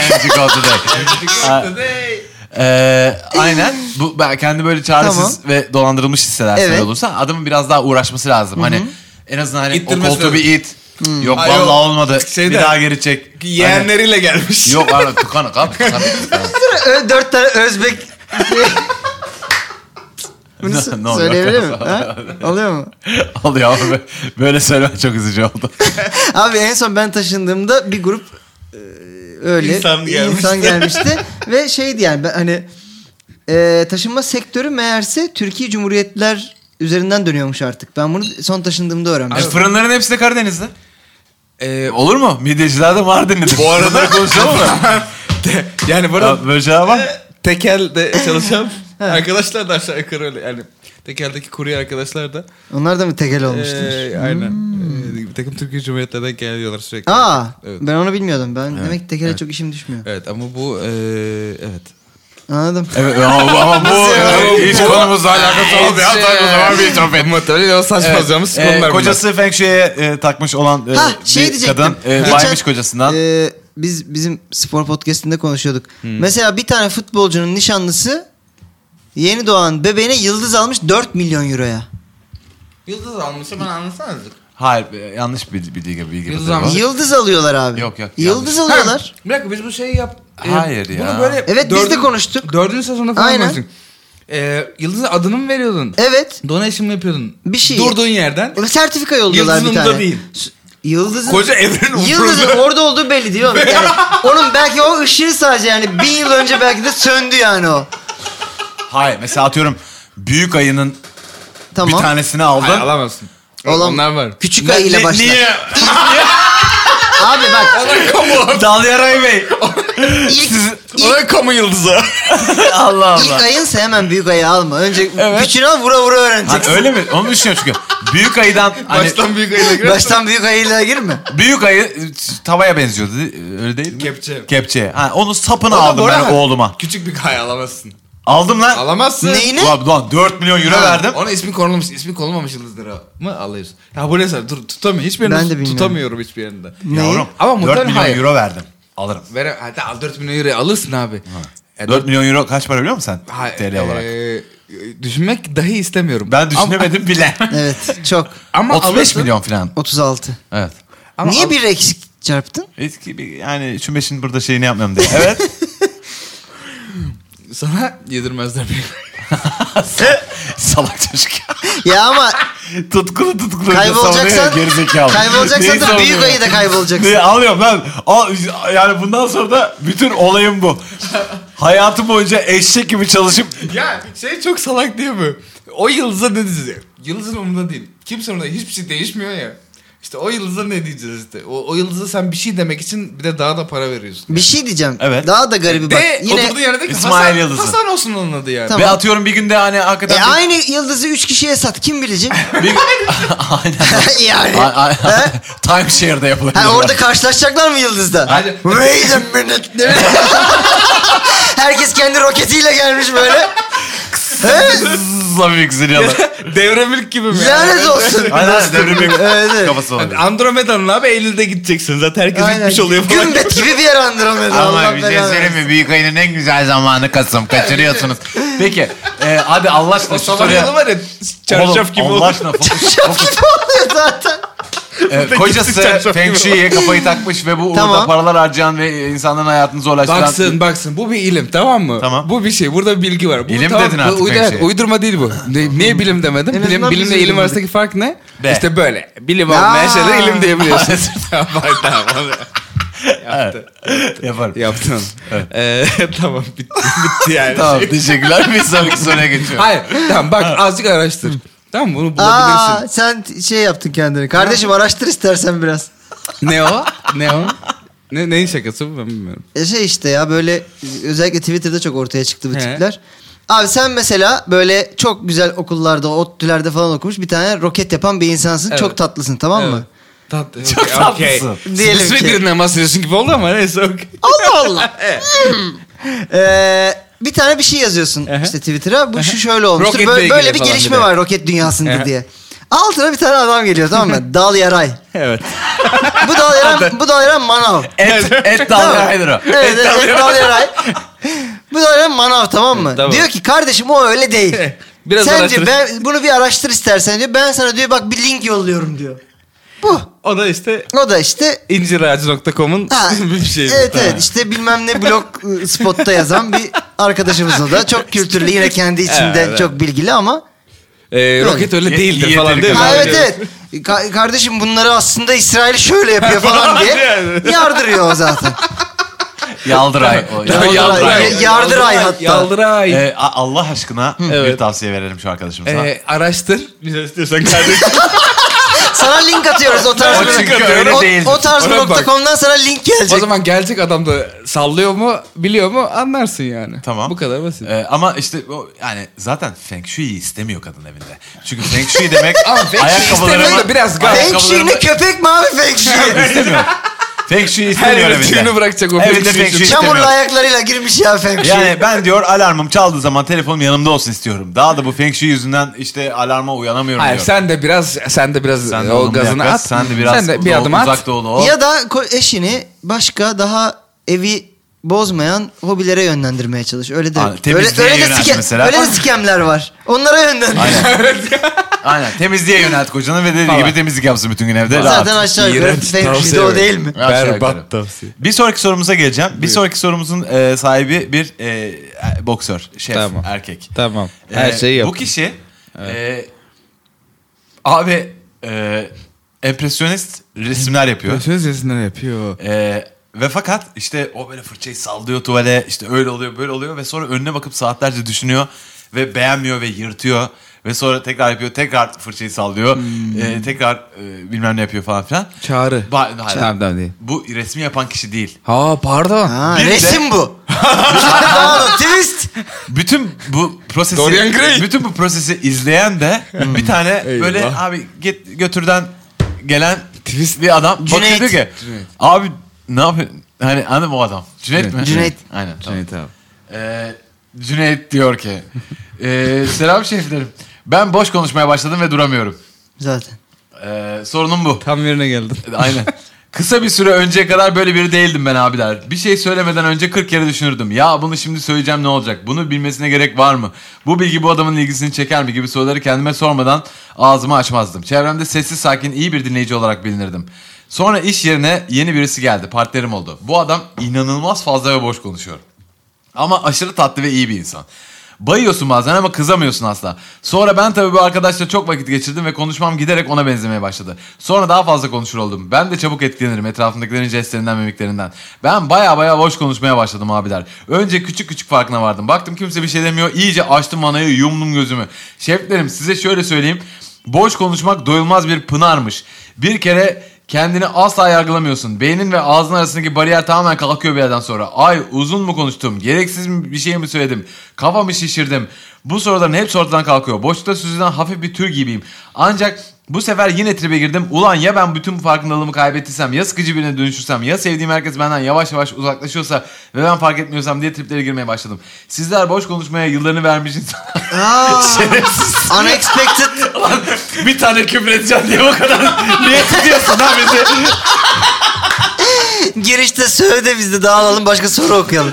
Aynen. Ben kendi böyle çaresiz Tamam. ve dolandırılmış hissederse Evet. olursa adamın biraz daha uğraşması lazım. Hani en azından hani İttirmesi o koltuğu lazım. bir it. Yok Hayır, vallahi o olmadı. Bir şeyden- daha geri çek. Yeğenleriyle gelmiş. Hani, yok abi tıkanık abi tıkanık. 4 tane Özbek. Bunu Ne oluyor? söyleyebilir miyim? Ha? Oluyor mu? Oluyor abi. Böyle söylemen çok üzücü oldu. Abi en son ben taşındığımda bir grup öyle İnsan gelmişti. Ve şeydi yani hani taşınma sektörü meğerse Türkiye Cumhuriyetler üzerinden dönüyormuş artık. Ben bunu son taşındığımda öğrenmiştim. Fırınların hepsi de Karadeniz'de. Olur mu? Midyeciler de Mardinli'dir. Bu arada konuşalım mı? Yani burada Böyle şeyler var. Tekel'de çalışan arkadaşlar da aşağı yukarı öyle. Yani Tekel'deki kurye arkadaşlar da. Onlar da mı tekel olmuştur? Aynen. Bir takım Türkiye Cumhuriyetlerden geliyorlar sürekli. Evet. Ben onu bilmiyordum. Demek ki tekele çok işim düşmüyor. Evet ama bu evet. Anladım. Evet ama bu hiç konumuzla alakası olmayan o zaman bir sohbet. Muhtemelen o saçmalayacağımız konular. Kocası Feng Shui'ye takmış olan bir kadın baymış kocasından. Bizim spor podcast'inde konuşuyorduk. Mesela bir tane futbolcunun nişanlısı yeni doğan bebeğine yıldız almış 4 milyon euroya. Yıldız almışsa bana anlatsanızdık. Hayır yanlış bildiği gibi bilgi. Yıldız alıyorlar abi. Yok. Yıldız alıyorlar. Bir dakika biz bu şeyi Hayır ya. Bunu böyle evet biz de konuştuk. 4. sezonda falan Aynen. konuştuk. Yıldız'ın adını mı veriyordun? Evet. Donation mı yapıyordun? Bir şey. Durduğun yerden. Sertifika yolluyorlar Yıldız'ın bir tane. umurunda değil. Yıldız'ın Koca evrenin umurunda. Yıldız'ın orada olduğu belli değil oğlum. Yani onun belki o ışığı sadece yani 1000 yıl önce belki de söndü yani o. Hayır mesela atıyorum büyük ayının bir tanesini aldın. Hayır alamazsın. Onlar var. Küçük ay ile başlar. Niye? Abi bak. Dalyaray Bey. Ona kamu yıldızı. Allah İlk ayınsa hemen büyük ayı alma. Önce küçüğünü al vura öğreneceksin. Öyle mi? Onu düşünüyorum çünkü. Büyük ayıdan Baştan büyük ayıyla girer. Baştan büyük ayıyla girme. Büyük ayı tavaya benziyordu. Öyle değil mi? Kepçe. Onun sapını aldım ben oğluma. Küçük bir kaya alamazsın. Aldım lan. Alamazsın. Neyini? Ulan 4 milyon euro verdim. Ona ismi konulmamış. İsmi konulmamış yıldızlara mı alıyorsun? Ya bu ne sen? Tutamıyorum. Hiçbirini tutamıyorum hiçbir yerinde. Yavrum. Ama 4 milyon euro verdim. Alırım. Hadi al 4 milyon euroyu alırsın abi. 4 milyon euro kaç para biliyor musun sen? TL olarak. Düşünmek dahi istemiyorum. Ben düşünemedim bile. Evet çok. Ama 35 alırsın. milyon falan. 36. Evet. Ama niye bir eksik çarptın? Yani şu beşin burada şeyini yapmıyorum diye. Evet. Sana yedirmezler beni. Salak çocuk. Ya ama tutkulu kaybolacaksan da büyük ayı da kaybolacaksın. Alıyorum lan. Yani bundan sonra da bütün olayım bu. Hayatım boyunca eşek gibi çalışıp. Ya çok salak değil mi? O yıldıza ne diyeceğiz? Yıldızın umurunda değil. Kimse umurunda hiçbir şey değişmiyor ya. İşte o yıldıza ne diyeceğiz işte. O yıldıza sen bir şey demek için bir de daha da para veriyorsun. Bir şey diyeceğim. Evet. Daha da garibi bak. Yine oturduğu yerde İsmail Yıldız'ı. Hasan olsun onun adı yani. Tamam. Ve atıyorum bir günde hani hakikaten... aynı yıldızı 3 kişiye sat. Kim bilecek? Aynen. Yani. Timeshare'da yapılır. Orada karşılaşacaklar mı yıldızda? Hadi. Wait a minute. Herkes kendi roketiyle gelmiş böyle. Zızla bir yükseliyorlar. Devremilk gibi mi? Lanet olsun. Aynen devrimlik Evet. kafası var. Andromeda'nın abi Eylül'de gideceksin. Zaten herkes gitmiş oluyor falan. Gümbet gibi bir yer Andromeda. Ama bir şey söyleyeyim mi? Büyük ayının en güzel zamanı Kasım. Kaçırıyorsunuz. Peki. Hadi Allah aşkına. O sabah var ya çarşaf gibi Allah aşkına. Çarşaf gibi oluyor zaten. Kocası Feng Shui'ye kafayı takmış ve bu uğurda paralar harcayan ve insanların hayatını zorlaştıran... Baksın bu bir ilim tamam mı? Tamam. Bu bir şey. Burada bir bilgi var. Bu, İlim tamam, dedin artık Feng Shui. Uydurma değil bu. Niye bilim demedim? Bilimle ilim arasındaki fark ne? B. İşte böyle. Bilim olmayan şeyler ilim diyebiliyorsun. Tamam. Evet. Yaparım. Yaptın. Tamam bitti yani. Tamam teşekkürler. Bir sonraki soruya geçiyorum. Hayır tamam bak azıcık araştır. Tamam bunu bulabilirsin. Sen yaptın kendini. Kardeşim araştır istersen biraz. Ne o? Neyin şakası bu ben bilmiyorum. İşte ya böyle özellikle Twitter'da çok ortaya çıktı bu tipler. Abi sen mesela böyle çok güzel okullarda, ODTÜ'lerde falan okumuş bir tane roket yapan bir insansın. Evet. Çok tatlısın tamam mı? Tatlı. Çok tatlısın. Diyelim ki. Twitter'dan bahsediyorsun gibi oldu ama neyse okey. Allah Allah. Bir tane bir şey yazıyorsun işte Twitter'a. Bu şöyle olmuştur. Böyle bir gelişme var roket dünyasında diye. Altına bir tane adam geliyor tamam mı? Dal Yaray. Evet. Bu Dal Yaray manav. Et Dal Yaray'dır o. Evet et Dal Yaray. Bu Dal Yaray manav tamam mı? Tamam. Diyor ki kardeşim o öyle değil. Biraz sen diyor bunu bir araştır istersen diyor. Ben sana diyor bak bir link yolluyorum diyor. Bu. O da işte incirağacı.com'un bir şeyi. Evet işte bilmem ne blog spotta yazan bir arkadaşımız o da. Çok kültürlü yine kendi içinde çok bilgili ama roket öyle değildir Yeteri falan değil mi? Ha, evet. Kardeşim bunları aslında İsrail şöyle yapıyor falan diye yardırıyor o zaten. Yaldıray. Yardıray hatta. Yaldıray. Allah aşkına bir tavsiye verelim şu arkadaşımıza. Araştır. Bize istiyorsan kardeşim. Sana link atıyoruz o tarz O çünkü öyle değildir. o tarz.com'dan sana link gelecek. O zaman gelecek adam da sallıyor mu, biliyor mu anlarsın yani. Tamam. Bu kadar basit. Ama işte o yani zaten Feng Shui'yi istemiyor kadın evinde. Çünkü Feng Shui demek Ama Feng Shui istemiyor da biraz Feng Shui ne köpek mi abi Feng Shui? istemiyor. Feng Shui Her istemiyor yeri tüyünü evinde. bırakacak o Evinde Feng Feng Shui Shui. Çamurlu istemiyor. ayaklarıyla girmiş ya Feng Shui. Yani ben diyor alarmım çaldığı zaman telefonum yanımda olsun istiyorum. Daha da bu Feng Shui yüzünden işte alarma uyanamıyorum Hayır diyor. sen de biraz Sen de o olumlu gazını yaklaş, at. sen de biraz bir adım at. uzak doğulu ol. Ya da eşini başka daha evi bozmayan hobilere yönlendirmeye çalış. Öyle de temizliğe yönelt mesela. Öyle de skemler var. Onlara yönlendir. Aynen. Temizliğe yönelt kocanı ve dediği Falan. gibi temizlik yapsın bütün gün evde. Zaten rahat. aşağı yukarı İğrenç Feng Shui'de tavsiye o değil mi? Aşağı yukarı. Berbat tavsiye. Bir sonraki sorumuza geleceğim. Bir sonraki sorumuzun sahibi bir boksör, şef, Tamam. erkek. Tamam. Her şeyi yap. Bu kişi abi empresyonist resimler yapıyor. Söz resimler yapıyor. Ve fakat işte o böyle fırçayı sallıyor tuvale, işte öyle oluyor böyle oluyor ve sonra önüne bakıp saatlerce düşünüyor ve beğenmiyor ve yırtıyor ve sonra tekrar yapıyor, tekrar fırçayı sallıyor, tekrar bilmem ne yapıyor falan filan. Çağrı. Hayır. Çağrı'dan değil. Bu resmi yapan kişi değil. Ha pardon. Ha, Bir de- resim bu. Daha twist. Bütün bu prosesi Dorian Gray. bütün bu prosesi izleyen de bir tane böyle Eyvah. abi götürden gelen twist bir adam bakıyor Cüneyt. diyor ki abi ne yapıyor? Hani anladın mı o adam? Cüneyt mi? Cüneyt. Aynen. Tamam. Cüneyt abi. Cüneyt diyor ki selam şeflerim. Ben boş konuşmaya başladım ve duramıyorum. Zaten. Sorunum bu. Tam yerine geldin. Aynen. Kısa bir süre önceye kadar böyle biri değildim ben abiler. Bir şey söylemeden önce 40 kere düşünürdüm. Ya bunu şimdi söyleyeceğim ne olacak? Bunu bilmesine gerek var mı? Bu bilgi bu adamın ilgisini çeker mi gibi soruları kendime sormadan ağzımı açmazdım. Çevremde sessiz sakin iyi bir dinleyici olarak bilinirdim. Sonra iş yerine yeni birisi geldi. Partnerim oldu. Bu adam inanılmaz fazla ve boş konuşuyor. Ama aşırı tatlı ve iyi bir insan. Bayıyorsun bazen ama kızamıyorsun asla. Sonra ben tabii bu arkadaşla çok vakit geçirdim ve konuşmam giderek ona benzemeye başladı. Sonra daha fazla konuşur oldum. Ben de çabuk etkilenirim etrafındakilerin jestlerinden, mimiklerinden. Ben baya boş konuşmaya başladım abiler. Önce küçük farkına vardım. Baktım kimse bir şey demiyor. İyice açtım vanayı, yumdum gözümü. Şeflerim size şöyle söyleyeyim. Boş konuşmak doyulmaz bir pınarmış. Bir kere kendini asla yargılamıyorsun. Beynin ve ağzın arasındaki bariyer tamamen kalkıyor bir yerden sonra. Ay uzun mu konuştum? Gereksiz mi bir şey mi söyledim? Kafamı şişirdim. Bu soruların hepsi ortadan kalkıyor. Boşlukta süzülen hafif bir tür gibiyim. Ancak bu sefer yine tribe girdim. Ulan ya ben bütün bu farkındalığımı kaybettiysem, ya sıkıcı birine dönüşürsem, ya sevdiğim herkes benden yavaş yavaş uzaklaşıyorsa ve ben fark etmiyorsam diye triplere girmeye başladım. Sizler boş konuşmaya yıllarını vermiş insanlar. Şerefsiz. Unexpected. Lan bir tane küfür edeceğim diye o kadar niye tutuyorsun lan bizi? Girişte söyle biz de dağılalım başka soru okuyalım.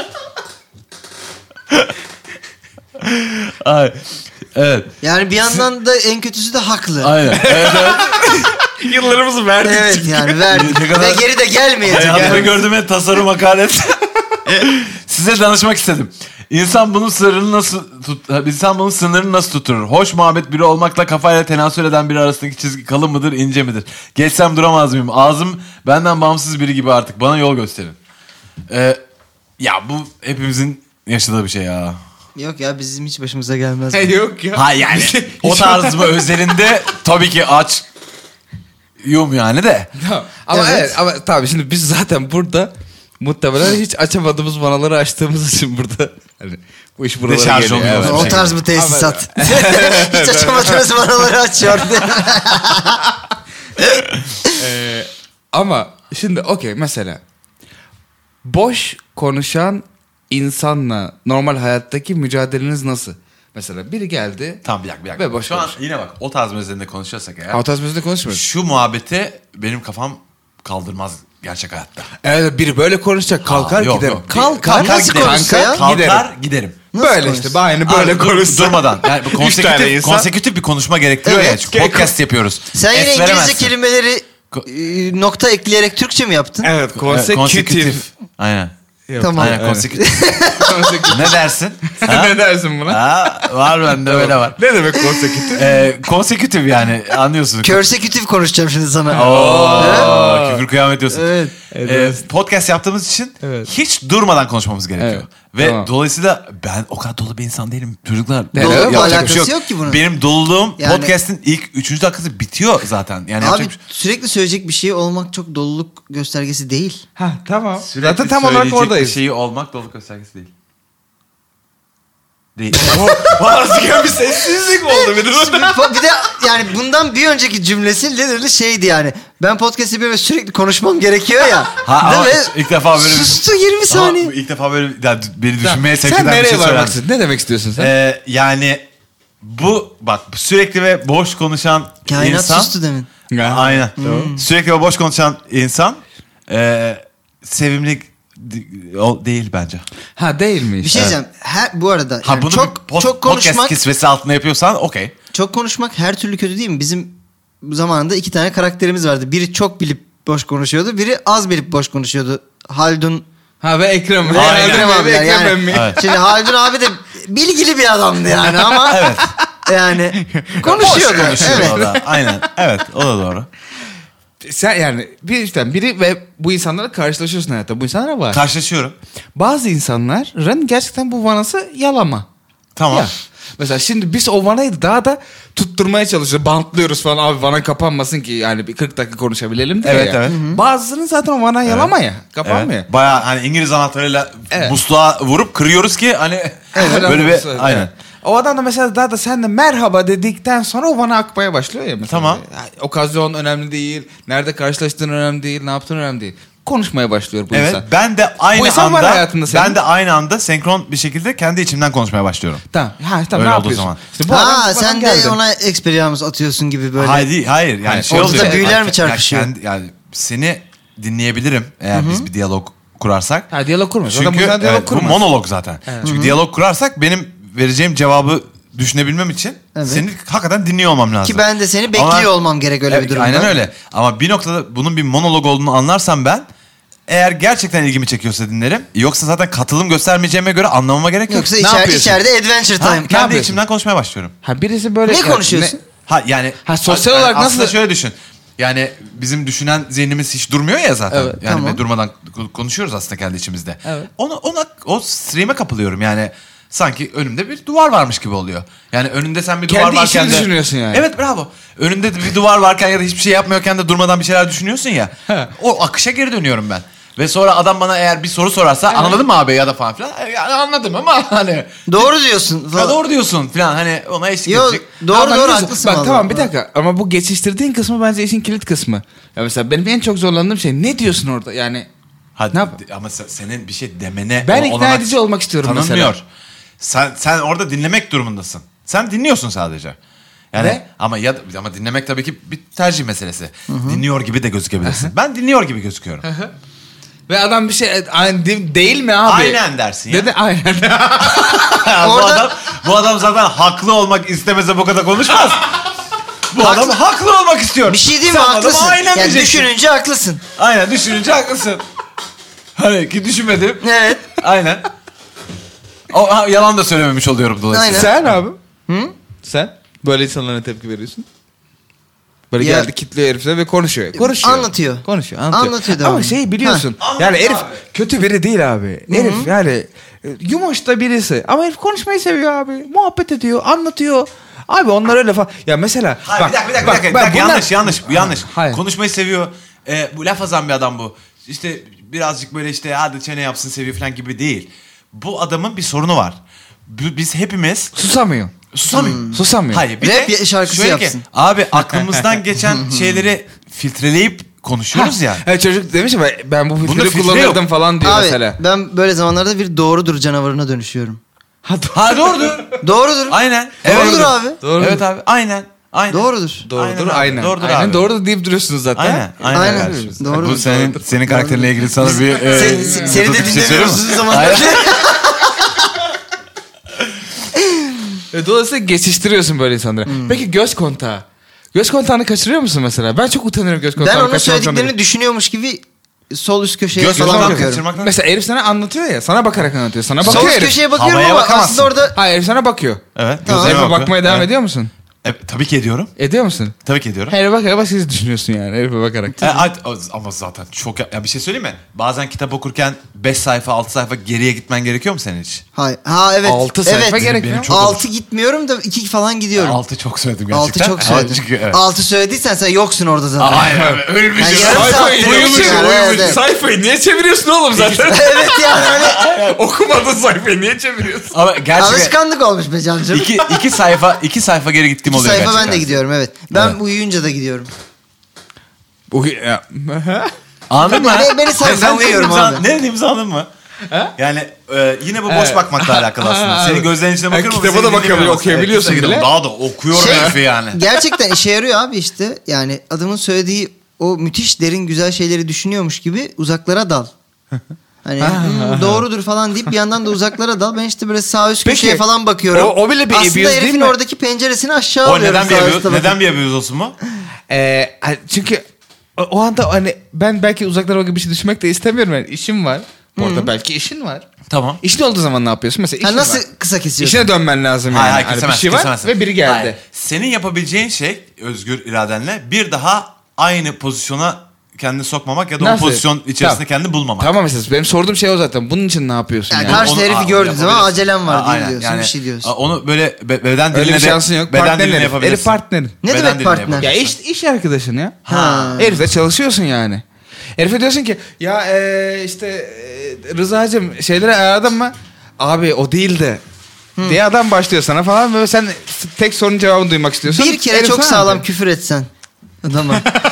Ay, evet. Yani bir yandan da en kötüsü de haklı. Aynen. Evet. Yıllarımızı verdik. Evet yani verdik. Ne kadar- Ve geri de gelmeyecek. Hayatımda Yani. gördüğüm en tasarım makalesi. Size danışmak istedim. İnsan bunun sınırını nasıl tutturur? Hoş muhabbet biri olmakla kafayla tenasül eden biri arasındaki çizgi kalın mıdır, ince midir? Geçsem duramaz mıyım? Ağzım benden bağımsız biri gibi artık. Bana yol gösterin. Ya bu hepimizin yaşadığı bir şey ya. Yok ya bizim hiç başımıza gelmez. Yok ya. Ha yani o tarzı özelinde tabii ki aç yum yani de. Ama Evet. evet ama tabii şimdi biz zaten burada muhtemelen hiç açamadığımız vanaları açtığımız için burada hani bu iş buralara Deşarj geliyor. oluyor. Evet. O tarz bu tesisat. Hiç açamadığınız manaları açıyor. Ama şimdi okey mesela boş konuşan insanla normal hayattaki mücadeleniz nasıl? Mesela biri geldi. Tamam bir dakika. Ve boş Şu an konuş. yine bak o tarz meselinde konuşuyorsak eğer. Autazmözde konuşmuyoruz. Şu muhabbete benim kafam kaldırmaz gerçek hayatta. Evet biri böyle konuşacak kalkar Yok, giderim. yok. Kalkar nasıl giderim. konuşsa ya? Kalkar giderim. Nasıl Böyle konuşsa? işte aynı böyle Abi, konuşsa. durmadan. Yani bu Üç tane insan. konsekütif bir konuşma gerektiriyor Evet. ya. Çünkü podcast yapıyoruz. Sen yine Es İngilizce veremezsin. kelimeleri nokta ekleyerek Türkçe mi yaptın? Evet Evet, konsekütif. Aynen. Yok. Tamam. Aynen konsekutif. Ne dersin? Ne dersin buna? Ha, var bende öyle var. Ne demek konsekutif? Konsekutif yani anlıyorsun. Körsekütif konuşacağım şimdi sana. Oo, küfür kıyamet diyorsun. Evet. Podcast yaptığımız için hiç durmadan konuşmamız gerekiyor. Evet. Ve Tamam. dolayısıyla ben o kadar dolu bir insan değilim. Çocuklar Dolulukla yapacak bir alakası yok ki bunun. Benim doluluğum Yani- podcast'in ilk 3. dakikası bitiyor zaten. Yani Abi yapacak bir şey. sürekli söyleyecek bir şey olmak çok doluluk göstergesi değil. Ha tamam. Sürekli Zaten tam olarak söyleyecek oradayız. bir şeyi olmak doluluk göstergesi değil. Değil. Vazgeçen bir sessizlik oldu bir de. Bir de yani bundan bir önceki cümlesi literally şeydi yani. Ben podcast yapıyorum ve sürekli konuşmam gerekiyor ya. Ha, Değil mi? ilk defa böyle Sustu 20 saniye. Ama ilk defa böyle yani beni düşünmeye sevk Sen eden bir nereye şey varmak söyledin. istiyorsun? Ne demek istiyorsun sen? Yani bu bak sürekli ve boş konuşan Kainat insan. sustu demin. Aynen. Sürekli ve boş konuşan insan sevimli değil bence. Ha değilmiş. Bir şey diyeceğim. Bu arada yani Bunu çok bir çok podcast konuşmak kisvesi altında yapıyorsan okey. çok konuşmak her türlü kötü değil mi? Bizim zamanında 2 tane karakterimiz vardı. Biri çok bilip boş konuşuyordu. Biri az bilip boş konuşuyordu. Haldun Ha ve Ekrem. ve Aynen. Ekrem abiler. Ekrem Yani, emmi. Evet. şimdi Haldun abi de bilgili bir adamdı yani ama Evet. yani konuşuyordu. Konuşuyor Evet. o da. Aynen. Evet o da doğru. Sen yani biri ve bu insanlarla karşılaşıyorsun hayatta. Bu insanlar var. Karşılaşıyorum. Bazı insanların gerçekten bu vanası yalama. Tamam. Ya. Mesela şimdi biz o vanayı daha da tutturmaya çalışıyoruz. Bantlıyoruz falan abi vana kapanmasın ki yani bir 40 dakika konuşabilelim diye. Evet, ya. evet. Bazısının zaten o vana yalama ya. Kapanmıyor. Evet. Bayağı hani İngiliz anahtarıyla Evet. musluğa vurup kırıyoruz ki hani böyle bir Evet. aynen. O adam da mesela daha da sen de merhaba dedikten sonra o bana akmaya başlıyor ya mesela. Tamam. Yani okazyon önemli değil. Nerede karşılaştığın önemli değil. Ne yaptığın önemli değil. Konuşmaya başlıyor bu Evet insan. ben de Bu aynı insan var anda hayatında senin. ben de aynı anda senkron bir şekilde kendi içimden konuşmaya başlıyorum. Tamam. Tamam Öyle ne olduğu yapıyorsun? zaman. İşte bu adam Ha bana sen geldi. de ona experience atıyorsun gibi böyle. Hayır yani Hayır, şey orada oluyor. büyüler mi Yani çarpışıyor? yani seni dinleyebilirim eğer biz bir diyalog kurarsak. Ha diyalog kurmuyor. Zaten Çünkü bu yüzden diyalog evet, bu kurmaz. monolog zaten. Çünkü diyalog kurarsak benim vereceğim cevabı düşünebilmem için Evet. seni hakikaten dinliyor olmam lazım. Ki ben de seni bekliyor Ama- olmam gerek öyle bir durumda. Aynen öyle. Ama bir noktada bunun bir monolog olduğunu anlarsam ben eğer gerçekten ilgimi çekiyorsa dinlerim. Yoksa zaten katılım göstermeyeceğime göre anlamama gerek yok. Yoksa Ne yapıyorsun? içeride adventure Ha, time. kendi yapıyorsun? içimden konuşmaya başlıyorum. Ha birisi böyle... Ne konuşuyorsun? Ha yani sosyal olarak aslında nasıl- şöyle düşün. Yani bizim düşünen zihnimiz hiç durmuyor ya zaten. Evet, yani tamam. ve durmadan konuşuyoruz aslında kendi içimizde. Evet. O stream'e kapılıyorum. Yani sanki önümde bir duvar varmış gibi oluyor. Yani önünde sen bir Kendi duvar varken işini de düşünüyorsun yani. Evet bravo. Önünde bir duvar varken ya da hiçbir şey yapmıyorken de durmadan bir şeyler düşünüyorsun ya. O akışa geri dönüyorum ben. Ve sonra adam bana eğer bir soru sorarsa anladın mı abi ya da falan filan. Yani anladım ama hani Doğru diyorsun. ya doğru diyorsun falan hani ona eşlik Yo, edecek. doğru Ama doğru biliyorsun, haklısın. Bak vallahi. tamam bir dakika ama bu geçiştirdiğin kısmı bence işin kilit kısmı. Ya mesela benim en çok zorlandığım şey ne diyorsun orada yani Hadi, Ne yap- ama senin bir şey demene ben ona ikna olanak edici olmak istiyorum tanınmıyor. mesela. Sen orada dinlemek durumundasın. Sen dinliyorsun sadece. Yani Ve? ama dinlemek tabii ki bir tercih meselesi. Dinliyor gibi de gözükebilirsin. Ben dinliyor gibi gözüküyorum. Ve adam bir şey değil mi abi? Aynen dersin ya. Dedi aynen. Ya Orada- bu adam zaten haklı olmak istemese bu kadar konuşmaz. Bu adam haklı olmak istiyor. Bir şey değil mi? Sen adama Haklısın. Aynen Yani diyeceksin. düşününce haklısın. Aynen düşününce haklısın. Hani ki düşünmedim. Evet. Aynen. Yalan da söylememiş oluyorum dolayısıyla. Aynen. Sen abi. Hı? Sen böyle insanlara tepki veriyorsun. Böyle Ya- geldi kitliyor herifle ve konuşuyor. Anlatıyor. Konuşuyor. Anlatıyor devamlı. Ama şeyi biliyorsun. Ha. Yani Anlat herif abi. kötü biri değil abi. Herif yani yumuş da birisi. Ama herif konuşmayı seviyor abi. Muhabbet ediyor, anlatıyor. Abi onlar öyle falan. Ya mesela Hayır, bak, bir dakika, bak, bunlar- yanlış. Hayır. Konuşmayı seviyor. Bu laf azan bir adam bu. İşte birazcık böyle işte hadi çene yapsın seviyor falan gibi değil. Bu adamın bir sorunu var. Biz hepimiz Susamıyor. Susamıyor. Hayır, bir Rap de şarkısı şöyle yapsın. Ki, abi aklımızdan geçen şeyleri filtreleyip konuşuyoruz ya. Evet, çocuk demiş ya ben bu Bunda filtreyi filtre kullanırdım yok. falan diyor Abi mesela. ben böyle zamanlarda bir doğrudur canavarına dönüşüyorum. Ha doğrudur. Doğrudur. Aynen. Doğrudur abi. Doğrudur. Evet abi. Aynen. Doğrudur. Doğrudur abi, aynen. Doğrudur aynen abi. doğrudur deyip duruyorsunuz zaten. Aynen. Aynen. Aynen. kardeşim. Doğrudur. Bu senin karakterinle ilgili sana bir Seni de bir şey söyleyeyim dinlemiyoruz mi? uzun zamandır. Aynen. Dolayısıyla geçiştiriyorsun böyle insanları. Peki göz kontağı. Göz kontağını kaçırıyor musun mesela? Ben çok utanıyorum göz Ben kontağını onun kaçırmaktan. söylediklerini düşünüyormuş gibi sol üst köşeye Gözüme falan bakıyorum. bakıyorum. Mesela herif sana anlatıyor ya. Sana bakarak anlatıyor. Sana bakıyor Sol üst herif. köşeye bakıyorum Havaya ama bakamazsın. aslında orada... Hayır herif sana bakıyor. Evet. Tamam. gözlerime Herife bakıyor. bakmaya devam Evet. ediyor musun? Tabii ki ediyorum. Ediyor musun? Tabii ki ediyorum. Herife bakarak başka şey düşünüyorsun yani. Herife bakarak. Ama zaten çok... Ya bir şey söyleyeyim mi? Bazen kitap okurken 5 sayfa 6 sayfa geriye gitmen gerekiyor mu senin hiç? Hayır. Ha evet. 6 sayfa evet. gerekmiyor. Benim çok 6 gitmiyorum da 2 falan gidiyorum. 6 çok söyledim gerçekten. 6 çok söyledim. Çünkü, evet. 6 söylediysen sen yoksun orada zaten. Hayır ölmüşüm. Yani yarım saat Sayfayı niye uyumuş çeviriyorsun? yani, evet, evet. Sayfayı niye çeviriyorsun oğlum zaten? Evet yani hani Okumadın sayfayı niye çeviriyorsun? Ama gerçekten alışkanlık olmuş be Can'cığım. 2 sayfa geri gittiğim 2 oluyor sayfa gerçekten. ben de gidiyorum evet. Ben Evet. uyuyunca da gidiyorum. Anladın mı? Beni sal, ben Sen uyuyorum abi. Ne imzadın mı? Yani yine bu boş bakmakla alakalı aslında. Senin gözlerinin içine bakıyorum. kitaba da okuyabiliyorsun bile. Daha da okuyorum herifi yani. Gerçekten işe yarıyor abi işte. Yani adamın söylediği o müthiş derin güzel şeyleri düşünüyormuş gibi uzaklara dal. Hani doğrudur falan deyip bir yandan da uzaklara dal. Ben işte böyle sağ üst Peki, köşeye falan bakıyorum. o bile bir aslında abuse değil herifin mi? oradaki penceresini aşağı O alıyorum. neden bir sağ abuse, üstte neden bakıp. bir abuse olsun mu? Çünkü o anda hani ben belki uzaklara bakıp bir şey düşünmek de istemiyorum. Yani işim var. Bu arada belki işin var. Tamam. İşin olduğu zaman ne yapıyorsun? Mesela işin Ha, nasıl var. kısa kesiyorsun? İşine dönmen lazım yani. Hayır, Hani bir kesemezsin, şey var kesemezsin. ve biri geldi. Hayır. Senin yapabileceğin şey özgür iradenle bir daha aynı pozisyona kendini sokmamak ya da Nasıl? o pozisyon içerisinde Tamam. kendini bulmamak. Tamam mesela benim sorduğum şey o zaten. Bunun için ne yapıyorsun Yani yani? karşı herifi gördüğün zaman yapabilirsin. acelem var diye Aynen, diyorsun, bir şey diyorsun. Onu böyle beden Öyle diline bir de şansın yok. beden Partnerin diline herif. yapabilirsin. Herif partnerin. Ne Beden demek diline partner? yapabilirsin. Ya iş arkadaşın ya. Ha. Herifle çalışıyorsun yani. Herife diyorsun ki ya Rıza'cığım şeyleri ayarladın mı? Abi o değil de. Diye adam başlıyor sana falan ve sen tek sorunun cevabını duymak istiyorsun. Bir kere Herif çok sana sağlam anlatıyor. küfür etsen adama.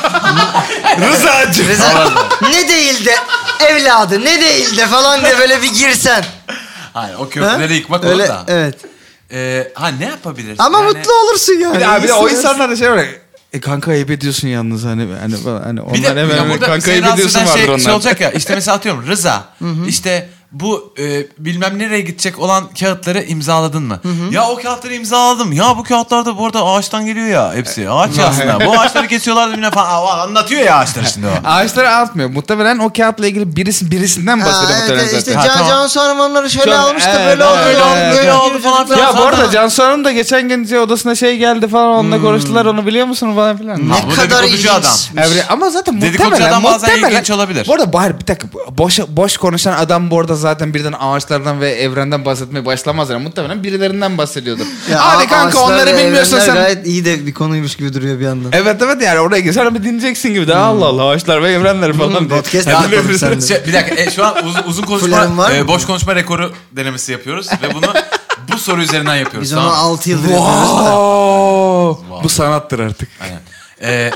Rıza'cığım. Rıza, ne değil de evladı ne değil de falan diye böyle bir girsen. Hayır o Ha? köprüleri yıkmak olur Öyle, da. evet. Ne yapabilirsin? Ama Yani- mutlu olursun yani. Bir de abi de o İyisin. insanlar da şey var. Kanka ayıp ediyorsun yalnız hani Bir de onlar hemen ya burada kanka seni ayıp rahatsız ediyorsun eden vardır onlar. şey olacak ya. İşte mesela atıyorum Rıza. İşte bu bilmem nereye gidecek olan kağıtları imzaladın mı? Ya o kağıtları imzaladım. Ya bu kağıtlar da bu arada ağaçtan geliyor ya hepsi. Ağaç ya aslında. Bu ağaçları kesiyorlar bilmem falan. Anlatıyor ya ağaçları şimdi o. Ağaçları atmıyor. Muhtemelen o kağıtla ilgili birisinden bahsediyor Ha, muhtemelen evet, zaten. işte Ha, tamam. Cansu Hanım onları şöyle Çok- almış da evet, böyle oldu. evet, evet, böyle oldu falan filan. Ya bu arada Zaten- Cansu Hanım da geçen gün odasına şey geldi falan onunla konuştular onu biliyor musun falan filan. Ne Ha, bu kadar dedikoducu ilginç. adam. Ama zaten Dedikoducu muhtemelen adam bazen ilginç olabilir. Bu arada bari bir dakika boş konuşan adam bu arada zaten birden ağaçlardan ve evrenden bahsetmeye başlamaz yani. Muhtemelen birilerinden bahsediyordur. Ya, Hadi kanka ağaçlar onları ve bilmiyorsan evrenler sen. Gayet iyi de bir konuymuş gibi duruyor bir yandan. Evet yani oraya geçer bir dinleyeceksin gibi de Allah Allah ağaçlar ve evrenler falan diye. Podcast Ya, yapalım sen de. bir dakika şu an uzun Fuların var konuşma mı? boş konuşma rekoru denemesi yapıyoruz ve bunu bu soru üzerinden yapıyoruz. Biz onu tamam mı? 6 yıldır yapıyoruz da. Bu sanattır artık. Aynen.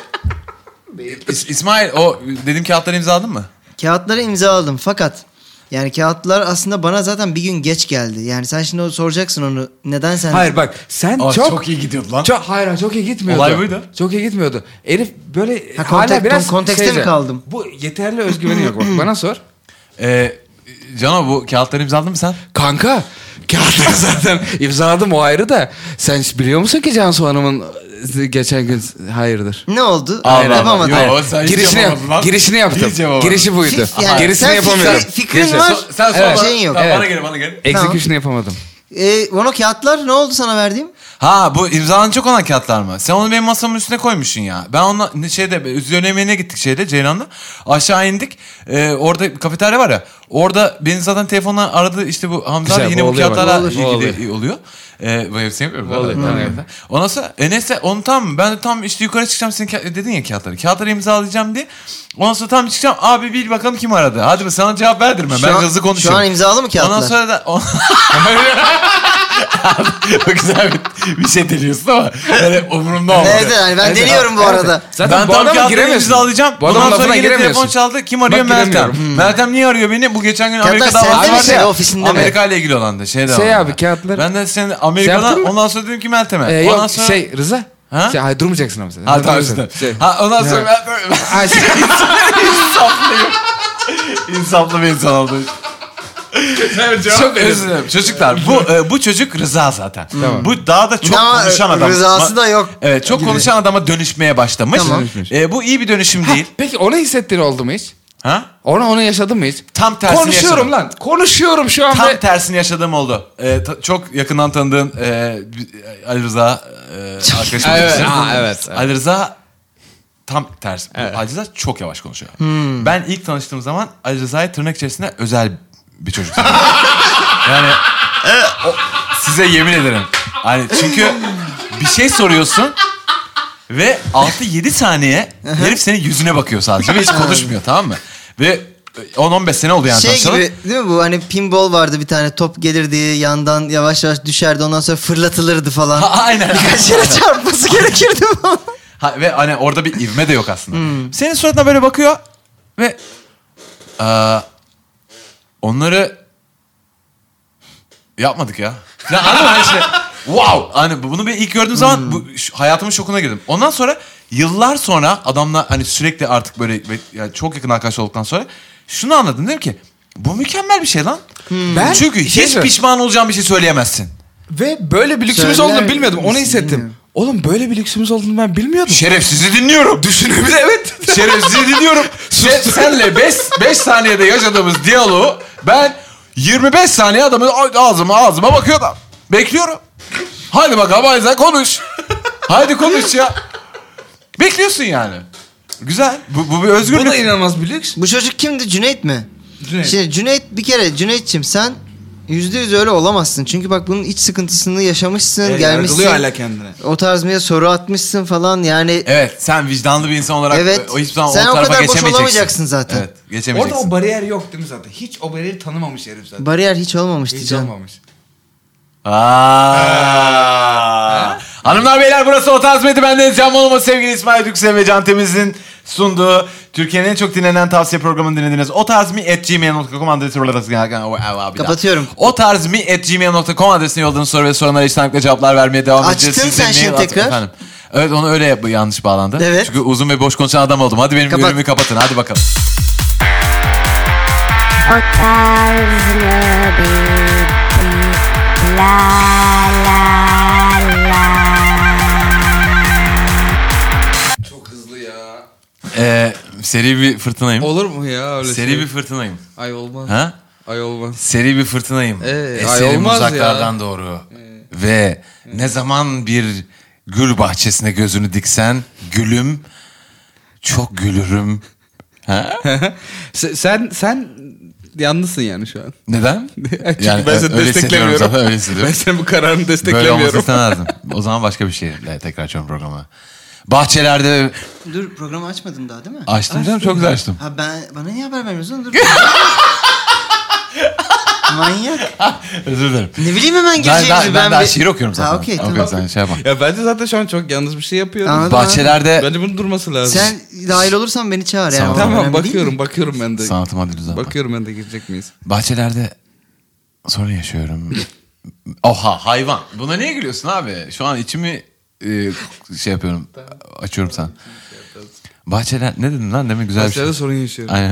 İsmail o dediğim kağıtları imzaladın mı? Kağıtları imzaladım fakat yani kağıtlar aslında bana zaten bir gün geç geldi. Yani sen şimdi soracaksın onu neden sen... Hayır bak sen çok iyi gidiyordu lan. çok iyi gitmiyordu. Olay buydu. Çok iyi gitmiyordu. Herif böyle Ha, hala biraz kontekste mi şeyce, kaldım? Bu yeterli özgüveni yok bak bana sor. Cano bu kağıtları imzaladın mı sen? Kanka kağıtları zaten imzaladım o ayrı da sen biliyor musun ki Cansu Hanım'ın geçen gün hayırdır? Ne oldu? Allah Allah. Yapamadım. Yok, Hayır. sen hiç Girişini, yapamadın lan. girişini yaptım. Hiç yapamadın. Girişi buydu. Yani Gerisini sen yapamıyorum. fikrin Girişi- var. Sen Evet. sonra Şeyin yok. Tamam, Evet. bana gelin. Execution'ı yapamadım. Ono kağıtlar ne oldu sana verdiğim? Ha bu imzalanacak olan kağıtlar mı? Sen onu benim masamın üstüne koymuşsun ya. Ben onunla üzerine yemeğine gittik Ceylan'la. Aşağı indik. Orada kafeterya var ya. Orada beni zaten telefonla aradı işte bu Hamza Güzel, abi yine bu oluyor bak. kağıtlarla Olur. ilgili oluyor. Bu hepsini yapıyorum. Oluyor, tamam. Ondan sonra neyse onu tam ben de tam işte yukarı çıkacağım senin dedin ya kağıtları. Kağıtları imzalayacağım diye. Ondan sonra tam çıkacağım. Abi bil bakalım kim aradı. Hadi be sana cevap verdirme. Ben hızlı konuşuyorum. Şu an imzalı mı kağıtlar? Ondan sonra da... Güzel bir şey deniyorsun ama yani umurumda olmadı. Evet yani ben deniyorum bu arada. Zaten Ben bu tam adama kağıtları giremiyorsun. imzalayacağım. Bu adamın Ondan sonra lafına yine telefon giremiyorsun. çaldı. Kim arıyor? Bak, Meltem. giremiyorum. Meltem niye arıyor beni? Bu geçen gün Kağıtlar Amerika'da sende ağzı mi, var senin ya. ofisinde mi? Amerika ile ilgili olandı. Şey var. abi, kağıtları- Ben de senin yaptın Amerika'dan mı? ondan sonra dedim ki Meltem'e. ondan Yok sonra... Rıza. Ha? Hayır durmayacaksın ama sen. Ha tamam işte. Ondan sonra ben böyle... İnsaflı bir insan oldum. Çok özür dilerim. Çocuklar bu çocuk Rıza zaten. Tamam. Bu daha da çok Ama konuşan adam. rızası da yok. Evet çok gibi. konuşan adama dönüşmeye başlamış. Tamam. Bu iyi bir dönüşüm değil. Peki onu hissettiğin oldu mu hiç? Ha? Onu yaşadın mı hiç? Tam tersini Konuşuyorum yaşadım. lan. Konuşuyorum şu an. Tam tersini yaşadığım oldu. Çok yakından tanıdığın Ali Rıza arkadaşım. Evet, evet. Ali Rıza tam tersi. Evet. Ali Rıza çok yavaş konuşuyor. Ben ilk tanıştığım zaman Ali Rıza'yı tırnak içerisinde özel bir çocuk sanırım. Yani size yemin ederim. Hani çünkü bir şey soruyorsun ve 6-7 saniye herif senin yüzüne bakıyor sadece ve hiç konuşmuyor, tamam mı? Ve 10-15 sene oldu yani tanışalım. Gibi değil mi bu, hani pinball vardı, bir tane top gelirdi yandan yavaş yavaş düşerdi, ondan sonra fırlatılırdı falan. Aynen. Birkaç yere çarpması gerekirdi falan. Ve hani orada bir ivme de yok aslında. Senin suratına böyle bakıyor ve onları yapmadık ya. Yani anladın mı? Hani işte, wow! Hani bunu bir ilk gördüğüm zaman hayatımın şokuna girdim. Ondan sonra yıllar sonra adamla hani sürekli artık böyle yani çok yakın arkadaş olduktan sonra şunu anladım, dedim ki bu mükemmel bir şey lan. Ben çünkü hiç pişman olacağım bir şey söyleyemezsin. Ve böyle bir lüksümüz olduğunu bilmiyordum. Onu hissettim. Oğlum böyle bir lüksümüz olduğunu ben bilmiyordum. Şerefsizi dinliyorum. Düşünebilir, evet. Şerefsizi dinliyorum. Senle 5 saniyede yaşadığımız diyaloğu ben 25 saniye adamın ağzıma bakıyor da bekliyorum. Hadi bakalım Ayza konuş. Hadi konuş ya. Bekliyorsun yani. Güzel. Bu bir özgürlük. Bu da inanılmaz bir lüks. Bu çocuk kimdi? Cüneyt mi? Cüneyt. Şimdi Cüneyt, bir kere Cüneyt'ciğim sen %100 öyle olamazsın. Çünkü bak bunun iç sıkıntısını yaşamışsın, gelmişsin. Hala kendine. O tarz bir soru atmışsın falan yani. Evet, sen vicdanlı bir insan olarak evet, o hiçbir zaman sen o tarafa kadar boş geçemeyeceksin. olamayacaksın zaten. Evet, geçemeyeceksin. Orada o bariyer yok değil mi zaten? Hiç o bariyeri tanımamış herif zaten. Bariyer hiç olmamıştı Hiç canım. olmamış. Hanımlar beyler, burası O Tarz Mıydı? Bendeniz Can Bonomo, sevgili İsmail Yüksel ve Can Temiz'in sunduğu Türkiye'nin en çok dinlenen tavsiye programını dinlediniz. otarzmi@gmail.com adresi. Kapatıyorum. otarzmi@gmail.com adresine yolladığınız soru ve sorunlara içtenlikle cevaplar vermeye devam edeceğiz. Açtın sen şimdi tekrar. Efendim. Evet, onu öyle yanlış bağlandı. Evet. Çünkü uzun ve boş konuşan adam oldum. Hadi benim ürünümü kapatın. Hadi bakalım. O tarz mı bitti? La la la. Çok hızlı ya. Seri bir fırtınayım. Olur mu ya öyle Seri şey? bir fırtınayım. Ay olmaz. Ha? Ay olmaz. Seri bir fırtınayım. ay Eserim olmaz uzaklardan ya. doğru. Ve ne zaman bir gül bahçesine gözünü diksen gülüm, çok gülürüm. Ha? sen yalnızsın yani şu an. Neden? Çünkü ben seni desteklemiyorum. Zaten öyle hissediyorum. Ben senin bu kararını Böyle desteklemiyorum. olması istemezdim. O zaman başka bir şeyle tekrar açıyorum programı. Bahçelerde... Dur, programı açmadın daha değil mi? Açtım canım, çok güzel açtım. Ha, bana niye haber vermiyorsun? Dur. Manyak. Özür dilerim. Ne bileyim hemen gireceğimizi. Ben daha şiir okuyorum zaten. Ha, okey, tamam. Sen şey yapma. Ya bence zaten şu an çok yalnız bir şey yapıyorum. Anladım. Bahçelerde... Bence bunun durması lazım. Sen dahil olursan beni çağır yani. Tamam, Önemli değil mi? bakıyorum ben de. Sanatıma dil uzatma. Bakıyorum ben de girecek miyiz? Bahçelerde sorun yaşıyorum. Oha, hayvan. Buna niye gülüyorsun abi? Şu an içimi şey yapıyorum. Açıyorum sen. Bahçeler ne dedin lan, demin güzel bir şey. Bahçelerde sorun yaşıyorum. Aynen.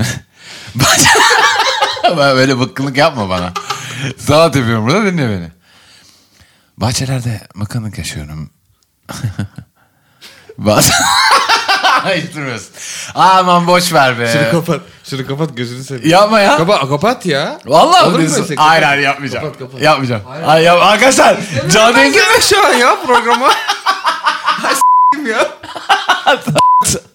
Böyle bıkkınlık yapma bana. Sanat yapıyorum burada, dinle beni. Bahçelerde mıkınlık yaşıyorum. Hiç durmuyorsun. Aman boş ver be. Şunu kapat gözünü seveyim. Yapma ya. Kapat ya. Vallahi Olur mu diyorsun. öyle şey? Hayır yapmayacağım. Kapat. Yapmayacağım. Hayır. Arkadaşlar. Can Engin Girme şu an ya programa. Ay s**tim ya.